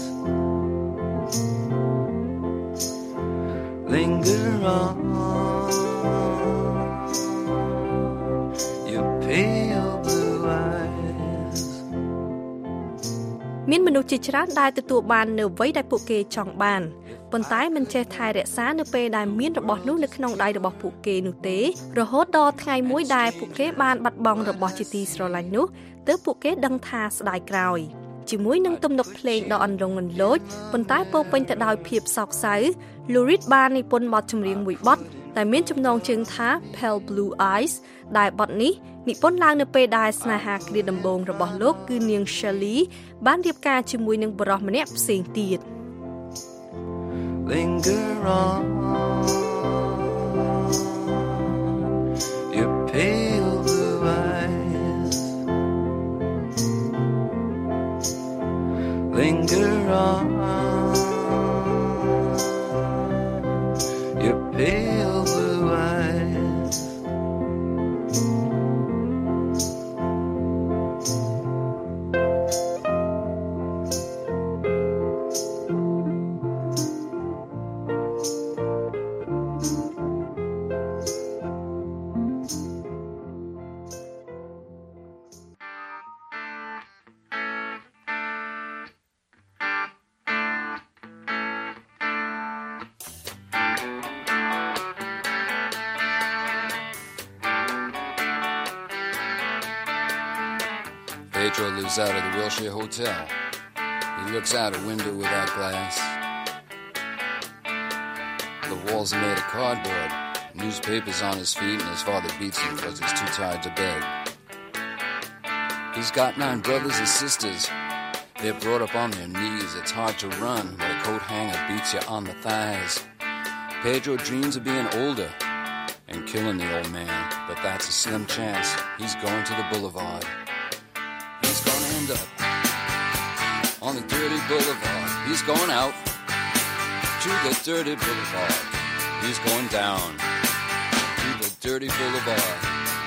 Linger on, your pale blue eyes. មានមនុស្សជាច្រើនដែលទទួលបាននៅអ្វីដែលពួកគេចង់បានប៉ុន្តែមិនចេះថែរក្សានៅពេលដែលមានរបស់នោះនៅក្នុងដៃរបស់ពួកគេនោះទេរហូតដល់ថ្ងៃមួយដែលពួកគេបានបាត់បង់របស់ជាទីស្រឡាញ់នោះទើបពួកគេដឹងថាស្ដាយក្រោយជាមួយនឹងទំនុកភ្លេងដ៏អន្លង់អន្លោចប៉ុន្តែពោរពេញទៅដោយភាពសោកសៅ Lurid បាននិពន្ធបទចម្រៀងមួយបទដែលមានចំណងជើងថា Pale Blue Eyes ដែលបទនេះនិពន្ធឡើងនៅពេលដែលស្នេហាគ្រាដំបូងរបស់លោកគឺនាង Shirley បានរៀបការជាមួយនឹងបុរសម្នាក់ផ្សេងទៀត Linger on, your pale blue eyes. Linger on, your pale blue eyes. Pedro lives out of the Wilshire Hotel. He looks out a window without glass. The walls are made of cardboard. Newspapers on his feet, and his father beats him because he's too tired to beg. He's got 9 brothers and sisters. They're brought up on their knees. It's hard to run when a coat hanger beats you on the thighs. Pedro dreams of being older and killing the old man, but that's a slim chance. He's going to the boulevard. He's gonna end up on the dirty boulevard. He's going out to the dirty boulevard. He's going down to the dirty boulevard.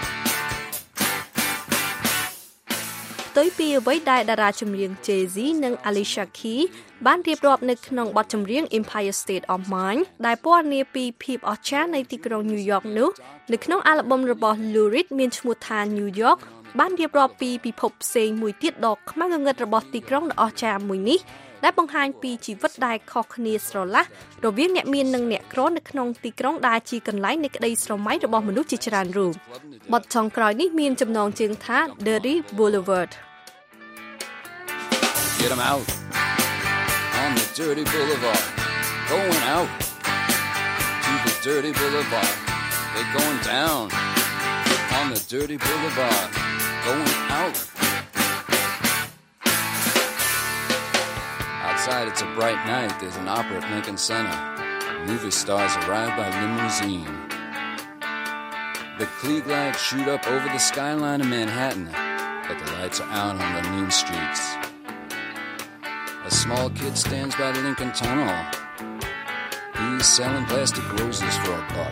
ផ្ទុយពីអ្វីដែលតារាចម្រៀង Jay-Z និង Alicia Keys បានរៀបរាប់នៅក្នុងបទចម្រៀង Empire State of Mind ដែលពណ៌នាពីភាពអស្ចារ្យនៃទីក្រុង New York នោះនៅក្នុងអាល់ប៊ុមរបស់ Lou Reed មានឈ្មោះថា New York បានរៀបរាប់ពីពិភពផ្សេងមួយទៀតដ៏ខ្មៅងងឹតរបស់ទីក្រុងដ៏អស្ចារ្យមួយនេះដែលបង្ហាញពីជីវិតដែលខុសគ្នាស្រឡះរវាងអ្នកមាននិងអ្នកក្រនៅក្នុងទីក្រុងដែលជាកន្លែងនៃក្តីស្រមៃរបស់មនុស្សជាច្រើនរូបបទចុងក្រោយនេះមានចំណងជើងថា Dirty Boulevard Get them out on the dirty boulevard. Going out to the dirty boulevard. They're going down on the dirty boulevard. Going out. Outside it's a bright night. There's an opera at Lincoln Center. Movie stars arrive by limousine. The Klieg lights shoot up over the skyline of Manhattan, but the lights are out on the mean streets. A small kid stands by the Lincoln Tunnel. He's selling plastic roses for $1.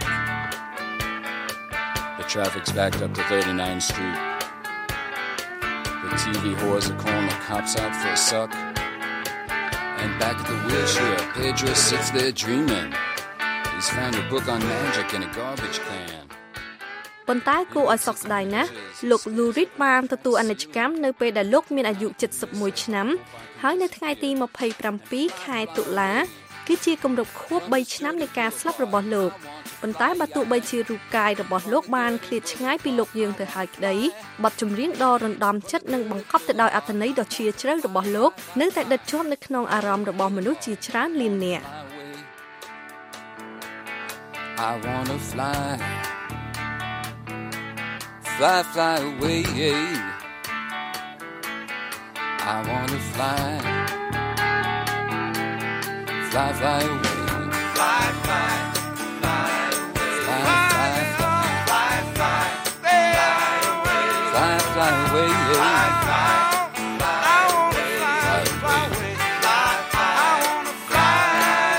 The traffic's backed up to 39th Street. The TV whores are calling the cops out for a suck. And back at the wheelchair, Pedro sits there dreaming. He's found a book on magic in a garbage can. ប៉ុន្តែគួរឲ្យសោកស្ដាយណាស់លោក Lou Reed បានទទួលអនិច្ចកម្មនៅពេលដែលលោកមានអាយុ71ឆ្នាំហើយនៅថ្ងៃទី27ខែតុលាគឺជាគម្រប់ខួប3ឆ្នាំនៃការស្លាប់របស់លោកប៉ុន្តែបើទោះបីជារូបកាយរបស់លោកបានឃ្លាតឆ្ងាយពីលោកយើងទៅហើយក្តីបទចម្រៀងដ៏រណ្ដំចិត្តនិងបង្កប់ទៅដោយអត្ថន័យដ៏ជ្រាលជ្រៅរបស់លោកនៅតែដិតជាប់នៅក្នុងអារម្មណ៍របស់មនុស្សជាច្រើនលាននាក់ I wanna fly Fly, fly away, I wanna fly Fly, fly away Fly, fly, fly away Fly, fly, fly, fly, fly away Fly, fly away, fly, fly, I wanna fly, fly away Fly, I wanna fly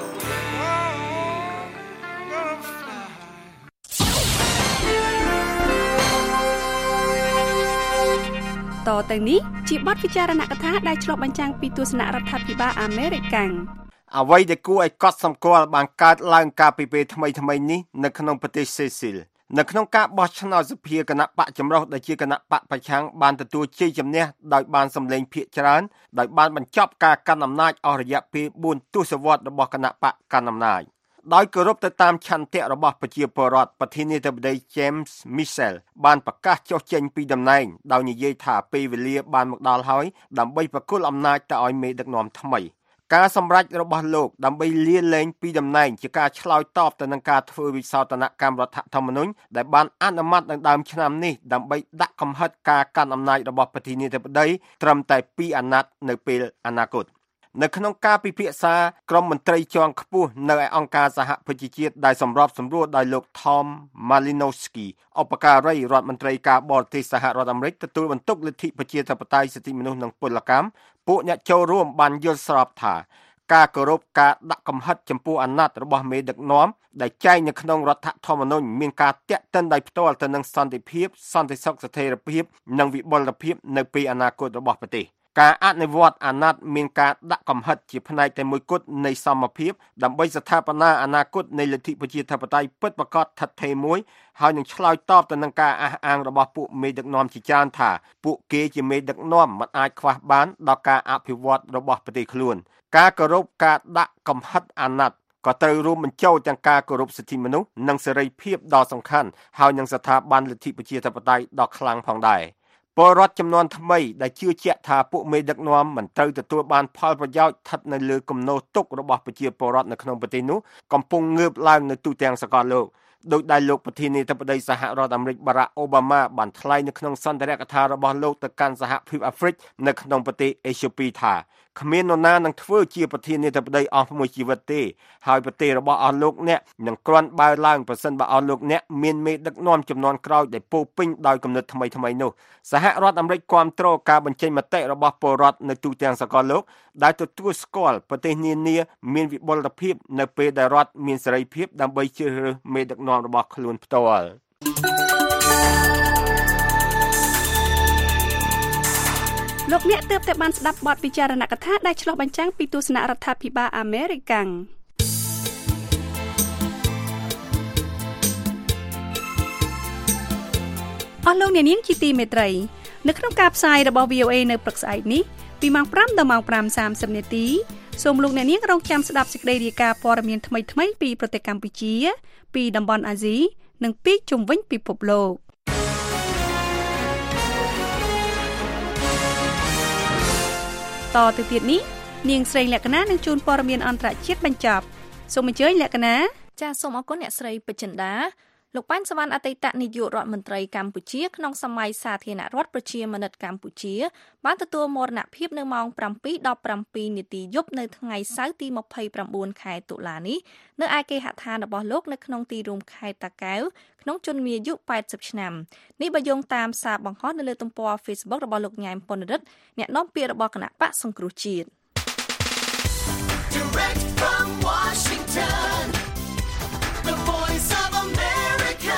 away តទៅនេះជាបទពិចារណកថាដែលឆ្លុះបញ្ចាំងពីទស្សនៈរដ្ឋាភិបាលអាមេរិកអ្វីដែលគួរឲ្យកត់សម្គាល់បានកើតឡើងកាលពីពេលថ្មីៗនេះនៅក្នុងប្រទេសសេស៊ីលនៅក្នុងការបោះឆ្នោតសភាគណៈបកចម្រុះដែលជាគណៈបកប្រឆាំងបានទទួលជ័យជំនះដោយបានសម្លេងភាគច្រើនដោយបានបញ្ចប់ការកាន់អំណាចអស់រយៈពេល4ទសវត្សរ៍របស់គណៈបកកាន់អំណាចដោយគោរពទៅតាមឆន្ទៈរបស់ប្រជាពលរដ្ឋប្រធានាធិបតី James Michel បានប្រកាសចុះចេញពីតំណែងដោយនិយាយថាពេលវេលាបានមកដល់ហើយដើម្បីប្រគល់អំណាចទៅឲ្យមេដឹកនាំថ្មីការសម្រេចរបស់លោកដើម្បីលាលែងពីតំណែងជាការឆ្លើយតបទៅនឹងការធ្វើវិសោធនកម្មរដ្ឋធម្មនុញ្ញដែលបានអនុម័តនៅដើមឆ្នាំនេះដើម្បីដាក់កំហិតការកាន់អំណាចរបស់ប្រធានាធិបតីត្រឹមតែ2អាណត្តិនៅពេលអនាគតនៅក្នុងការពិភាក្សាក្រុមមន្ត្រីជាន់ខ្ពស់នៅឯអង្គការសហប្រជាជាតិដែលសម្របសម្រួលដោយលោក Tom Malinowski ឧបការីរដ្ឋមន្ត្រីការបរទេសសហរដ្ឋអាមេរិកទទួលបន្ទុកលទ្ធិប្រជាធិបតេយ្យសិទ្ធិមនុស្សនិងពលកម្មពួកអ្នកចូលរួមបានយល់ស្របថាការគោរពការដាក់កំហិតចំពោះអាណត្តិរបស់មេដឹកនាំដែលចែងនៅក្នុងរដ្ឋធម្មនុញ្ញមានការតាក់ទិនដោយផ្ទាល់ទៅនឹងសន្តិភាពសន្តិសុខស្ថិរភាពនិងវិបុលភាពនៅពេលអនាគតរបស់ប្រទេសការអនុវត្តអាណត្តិមានការដាក់កំហិតជាផ្នែកតែមួយគត់នៃសមភាពដើម្បីស្ថាបនាអនាគតនៃលទ្ធិប្រជាធិបតេយ្យពិតប្រាកដឋិតថេរមួយហើយនឹងឆ្លើយតបទៅនឹងការអះអាងរបស់ពួកមេដឹកនាំជាច្រើនថាពួកគេជាមេដឹកនាំមិនអាចខ្វះបានដល់ការអភិវឌ្ឍរបស់ប្រទេសខ្លួនការគោរពការដាក់កំហិតអាណត្តិក៏ត្រូវរួមបញ្ចូលទាំងការគោរពសិទ្ធិមនុស្សនិងសេរីភាពដ៏សំខាន់ហើយនឹងស្ថាប័នលទ្ធិប្រជាធិបតេយ្យដ៏ខ្លាំងផងដែរពលរដ្ឋចំនួនថ្មីដែលជឿជាក់ថាពួកមេដឹកនាំមិនត្រូវទទួលបានផលប្រយោជន៍ស្ថិតនៅលើគំនរទុករបស់ប្រជាពលរដ្ឋនៅក្នុងប្រទេសនោះកំពុងងើបឡើងនៅទូទាំងសកលលោកដោយដែលលោកប្រធានាធិបតីសហរដ្ឋអាមេរិក Barack Obama បានថ្លែងនៅក្នុងសន្ទរកថារបស់លោកទៅកាន់សហភាពអាហ្វ្រិកនៅក្នុងប្រទេសអេត្យូពីថាគ្មាននរណានឹងធ្វើជាប្រធានាធិបតីអស់មួយជីវិតទេហើយប្រទេសរបស់អស់លោកអ្នកនឹងគ្រាន់បើឡើងប្រសិនបើអស់លោកអ្នកមានមេដឹកនាំជំនាន់ក្រោយដែលពោពេញដោយគំនិតថ្មីៗនោះសហរដ្ឋអាមេរិកគាំទ្រការបញ្ចេញមតិរបស់ពលរដ្ឋនៅទូទាំងសកលលោកដែលទទួលស្គាល់ប្រទេសនានាមានវិបុលភាពនៅពេលដែលរដ្ឋមានសេរីភាពដើម្បីជ្រើសរើសមេដឹកនាំរបស់ខ្លួនផ្ទាល់លោកអ្នកទើបតែបានស្ដាប់បទពិចារណកថាដែលឆ្លុះបញ្ចាំងពីទស្សនៈរដ្ឋាភិបាលអាមេរិកអស់លោកអ្នកនាងជាទីមេត្រីនៅក្នុងការផ្សាយរបស់ VOA នៅព្រឹកស្អែកនេះពីម៉ោង 5 ដល់ម៉ោង 5:30 នាទីសូមលោកអ្នកនាងរងចាំស្ដាប់សេចក្តីរាយការណ៍ព័ត៌មានថ្មីៗពីប្រទេសកម្ពុជាពីតំបន់អាស៊ីនិងពីជុំវិញពិភពលោកតទៅទៀតនេះនាងស្រីលក្ខណានឹងជួនព័ត៌មានអន្តរជាតិបញ្ចប់សូមអញ្ជើញលក្ខណាចាសសូមអរគុណអ្នកស្រីពេជ្រចិន្តាលោកប៉ែនសវណ្ណអតីតនាយករដ្ឋមន្ត្រីកម្ពុជាក្នុងសម័យសាធារណរដ្ឋប្រជាមានិតកម្ពុជាបានទទួលមរណភាពនៅម៉ោង 7:17 នាទីយប់នៅថ្ងៃសៅរ៍ទី29ខែតុលានេះនៅឯគេហដ្ឋានរបស់លោកនៅក្នុងទីរួមខេត្តតាកែវក្នុងជន្មាយុ80ឆ្នាំនេះបើយោងតាមសារបង្ហោះនៅលើទំព័រ Facebook របស់លោកញ៉ែមប៉ុនរិទ្ធអ្នកនាំពាក្យរបស់គណៈបកសង្គ្រោះជាតិ Direct from Washington The Voice of America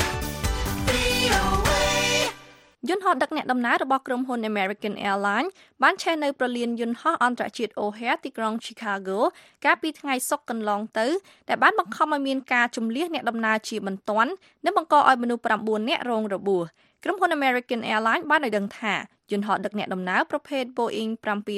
VOA យន្តហោះដឹកអ្នកដំណើររបស់ក្រុមហ៊ុន American Airlines បានឆេះនៅប្រលានយន្តហោះអន្តរជាតិ O'Hare ទីក្រុង Chicago កាលពីថ្ងៃសុក្រកន្លងទៅដែលបានបង្ខំឲ្យមានការជម្លៀសអ្នកដំណើរជាបន្ទាន់និងបង្កឲ្យមនុស្ស 9 នាក់រងរបួសក្រុមហ៊ុន American Airlines បានឲ្យដឹងថាយន្តហោះដឹកអ្នកដំណើរប្រភេទ Boeing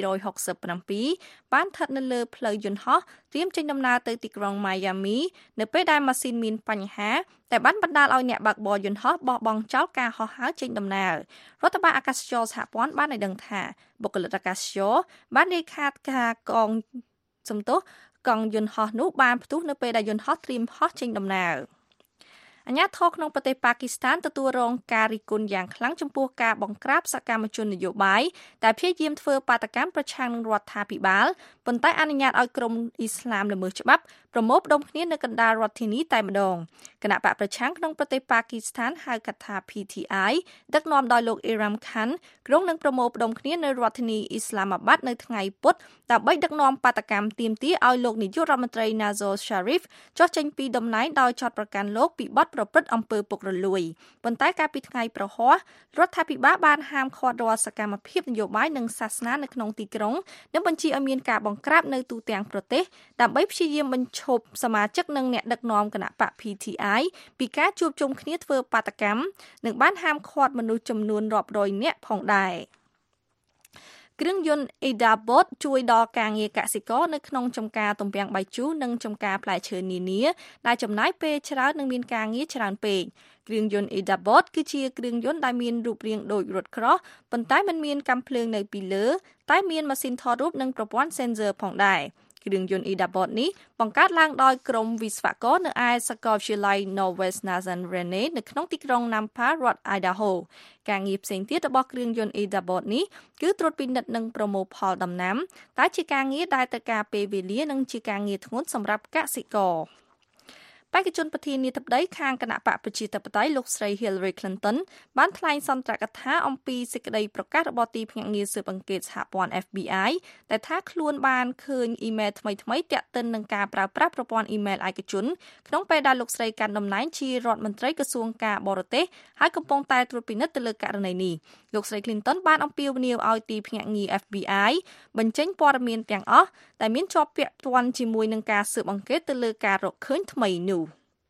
767 បានស្ថិតនៅលើផ្លូវយន្តហោះត្រៀមចេញដំណើរទៅទីក្រុង Miami នៅពេលដែលម៉ាស៊ីនមានបញ្ហាតែបានបណ្ដាលឲ្យអ្នកបើកបរយន្តហោះបោះបង់ចោលការហោះហើរចេញដំណើររដ្ឋបាលអាកាសចរសហព័ន្ធបានឲ្យដឹងថាបុគ្គលិកអាកាសចរបានរាយការណ៍ថាកង់យន្តហោះនោះបានផ្ទុះនៅពេលដែលយន្តហោះត្រៀមហោះចេញដំណើរអាញាធរក្នុងប្រទេសប៉ាគីស្ថានទទួលរងការរិះគន់យ៉ាងខ្លាំងចំពោះការបង្ក្រាបសកម្មជននយោបាយដែលព្យាយាមធ្វើបាតកម្មប្រឆាំងនឹងរដ្ឋាភិបាលប៉ុន្តែអនុញ្ញាតឲ្យក្រុមអ៊ីស្លាមល្មើសច្បាប់ប្រមូលផ្ដុំគ្នានៅកណ្ដាលរដ្ឋធានីតែម្ដងគណៈបកប្រឆាំងក្នុងប្រទេសប៉ាគីស្ថានហៅកាត់ថា PTI ដឹកនាំដោយលោក Imran Khan ក្រុងនឹងប្រមូលផ្ដុំគ្នានៅរដ្ឋធានីអ៊ីស្លាមាបាត់នៅថ្ងៃពុធដើម្បីដឹកនាំបាតកម្មទាមទារឲ្យលោកនាយករដ្ឋមន្ត្រី Nawaz Sharif ចុះចេញពីតំណែងដោយចាត់ប្រកាន់លោកពីបទប្រព្រឹត្តអំពើពុករលួយប៉ុន្តែកាលពីថ្ងៃប្រហ័សរដ្ឋាភិបាលបានហាមឃាត់រាល់សកម្មភាពនយោបាយនិងសាសនានៅក្នុងទីក្រុងនិងបញ្ជាឲ្យមានការបង្ក្រាបនៅទូទាំងប្រទេសដើម្បីព្យាយាមបញ្ឈប់សមាជិកនិងអ្នកដឹកនាំគណៈបក PTI ពីការជួបជុំគ្នាធ្វើបាតកម្មនិងបានហាមឃាត់មនុស្សចំនួនរាប់រយនាក់ផងដែរគ្រឿងយន្ត Ida Bot ជួយដល់ការងារកសិករនៅក្នុងចំការទំពាំងបាយជូរនិងចំការផ្លែឈើនានាដែលចំណាយពេលច្រើននិងមានការងារច្រើនពេកគ្រឿងយន្ត Ida Bot គឺជាគ្រឿងយន្តដែលមានរូបរាងដូចរថក្រោះប៉ុន្តែมันមានកាំភ្លើងនៅពីលើតែមានម៉ាស៊ីនថតរូបនិងប្រព័ន្ធ sensor ផងដែរគ្រឿងយន្ត Ida Bot នេះបង្កើតឡើងដោយក្រុមវិស្វករនៅឯសាកលវិទ្យាល័យ Northwestern René នៅក្នុងទីក្រុង Nampa រដ្ឋ Idaho ការងារផ្សេងទៀតរបស់គ្រឿងយន្ត Ida Bot នេះគឺត្រួតពិនិត្យនិងប្រមូលផលដំណាំតែជាការងារដែលត្រូវការពេលវេលានិងជាការងារធ្ងន់សម្រាប់កសិករបេក្ខជនប្រធានាធិបតីខាងគណៈបកប្រជាធិបតេយ្យលោកស្រី Hillary Clinton បានថ្លែងសន្ទរកថាអំពីសេចក្តីប្រកាសរបស់ទីភ្នាក់ងារស៊ើបអង្កេតសហព័ន្ធ FBI ដែលថាខ្លួនបានឃើញអ៊ីមែលថ្មីៗទាក់ទិននឹងការប្រើប្រាស់ប្រព័ន្ធអ៊ីមែលឯកជនក្នុងពេលដែលលោកស្រីកាន់តំណែងជារដ្ឋមន្ត្រីក្រសួងការបរទេសហើយកំពុងតែត្រួតពិនិត្យទៅលើករណីនេះលោកស្រី Clinton បានអំពាវនាវឲ្យទីភ្នាក់ងារ FBI បញ្ចេញព័ត៌មានទាំងអស់ដែលមានជាប់ពាក់ព័ន្ធជាមួយនឹងការស៊ើបអង្កេតទៅលើការរកឃើញថ្មីនោះ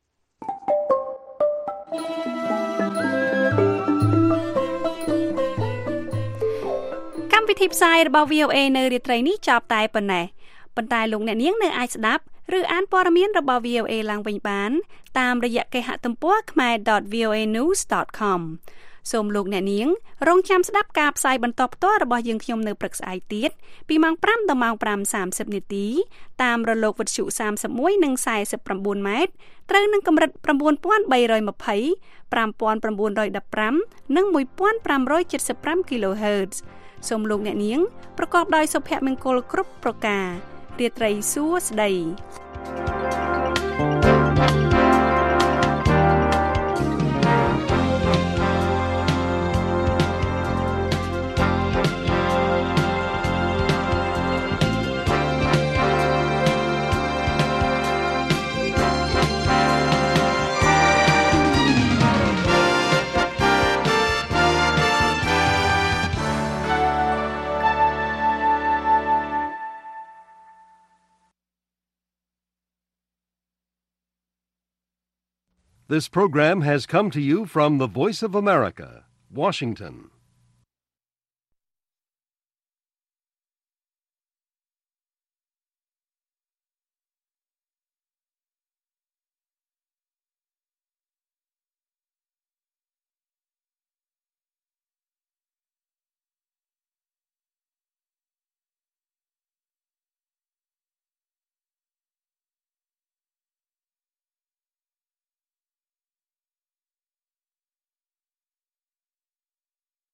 កម្មវិធីផ្សាយរបស់ VOA នៅរាត្រីនេះចប់តែប៉ុណ្ណេះប៉ុន្តែលោកអ្នកនាងនៅអាចស្ដាប់ឬអានព័ត៌មានរបស់ VOA ឡើងវិញបានតាមរយៈគេហទំព័រ khmer.voanews.com សូមលោកអ្នកនាងរងចាំស្ដាប់ការផ្សាយបន្តផ្ទាល់របស់យើងខ្ញុំនៅព្រឹកស្អែកទៀតពីម៉ោង5ដល់ម៉ោង 5:30 នាទីតាមរលកវិទ្យុ31និង49ម៉ែត្រត្រូវនឹងកម្រិត 9320 5915 និង 1575 kHz សូមលោកអ្នកនាងប្រកបដោយសុភមង្គលគ្រប់ប្រការរាត្រីសួស្តី This program has come to you from the Voice of America, Washington.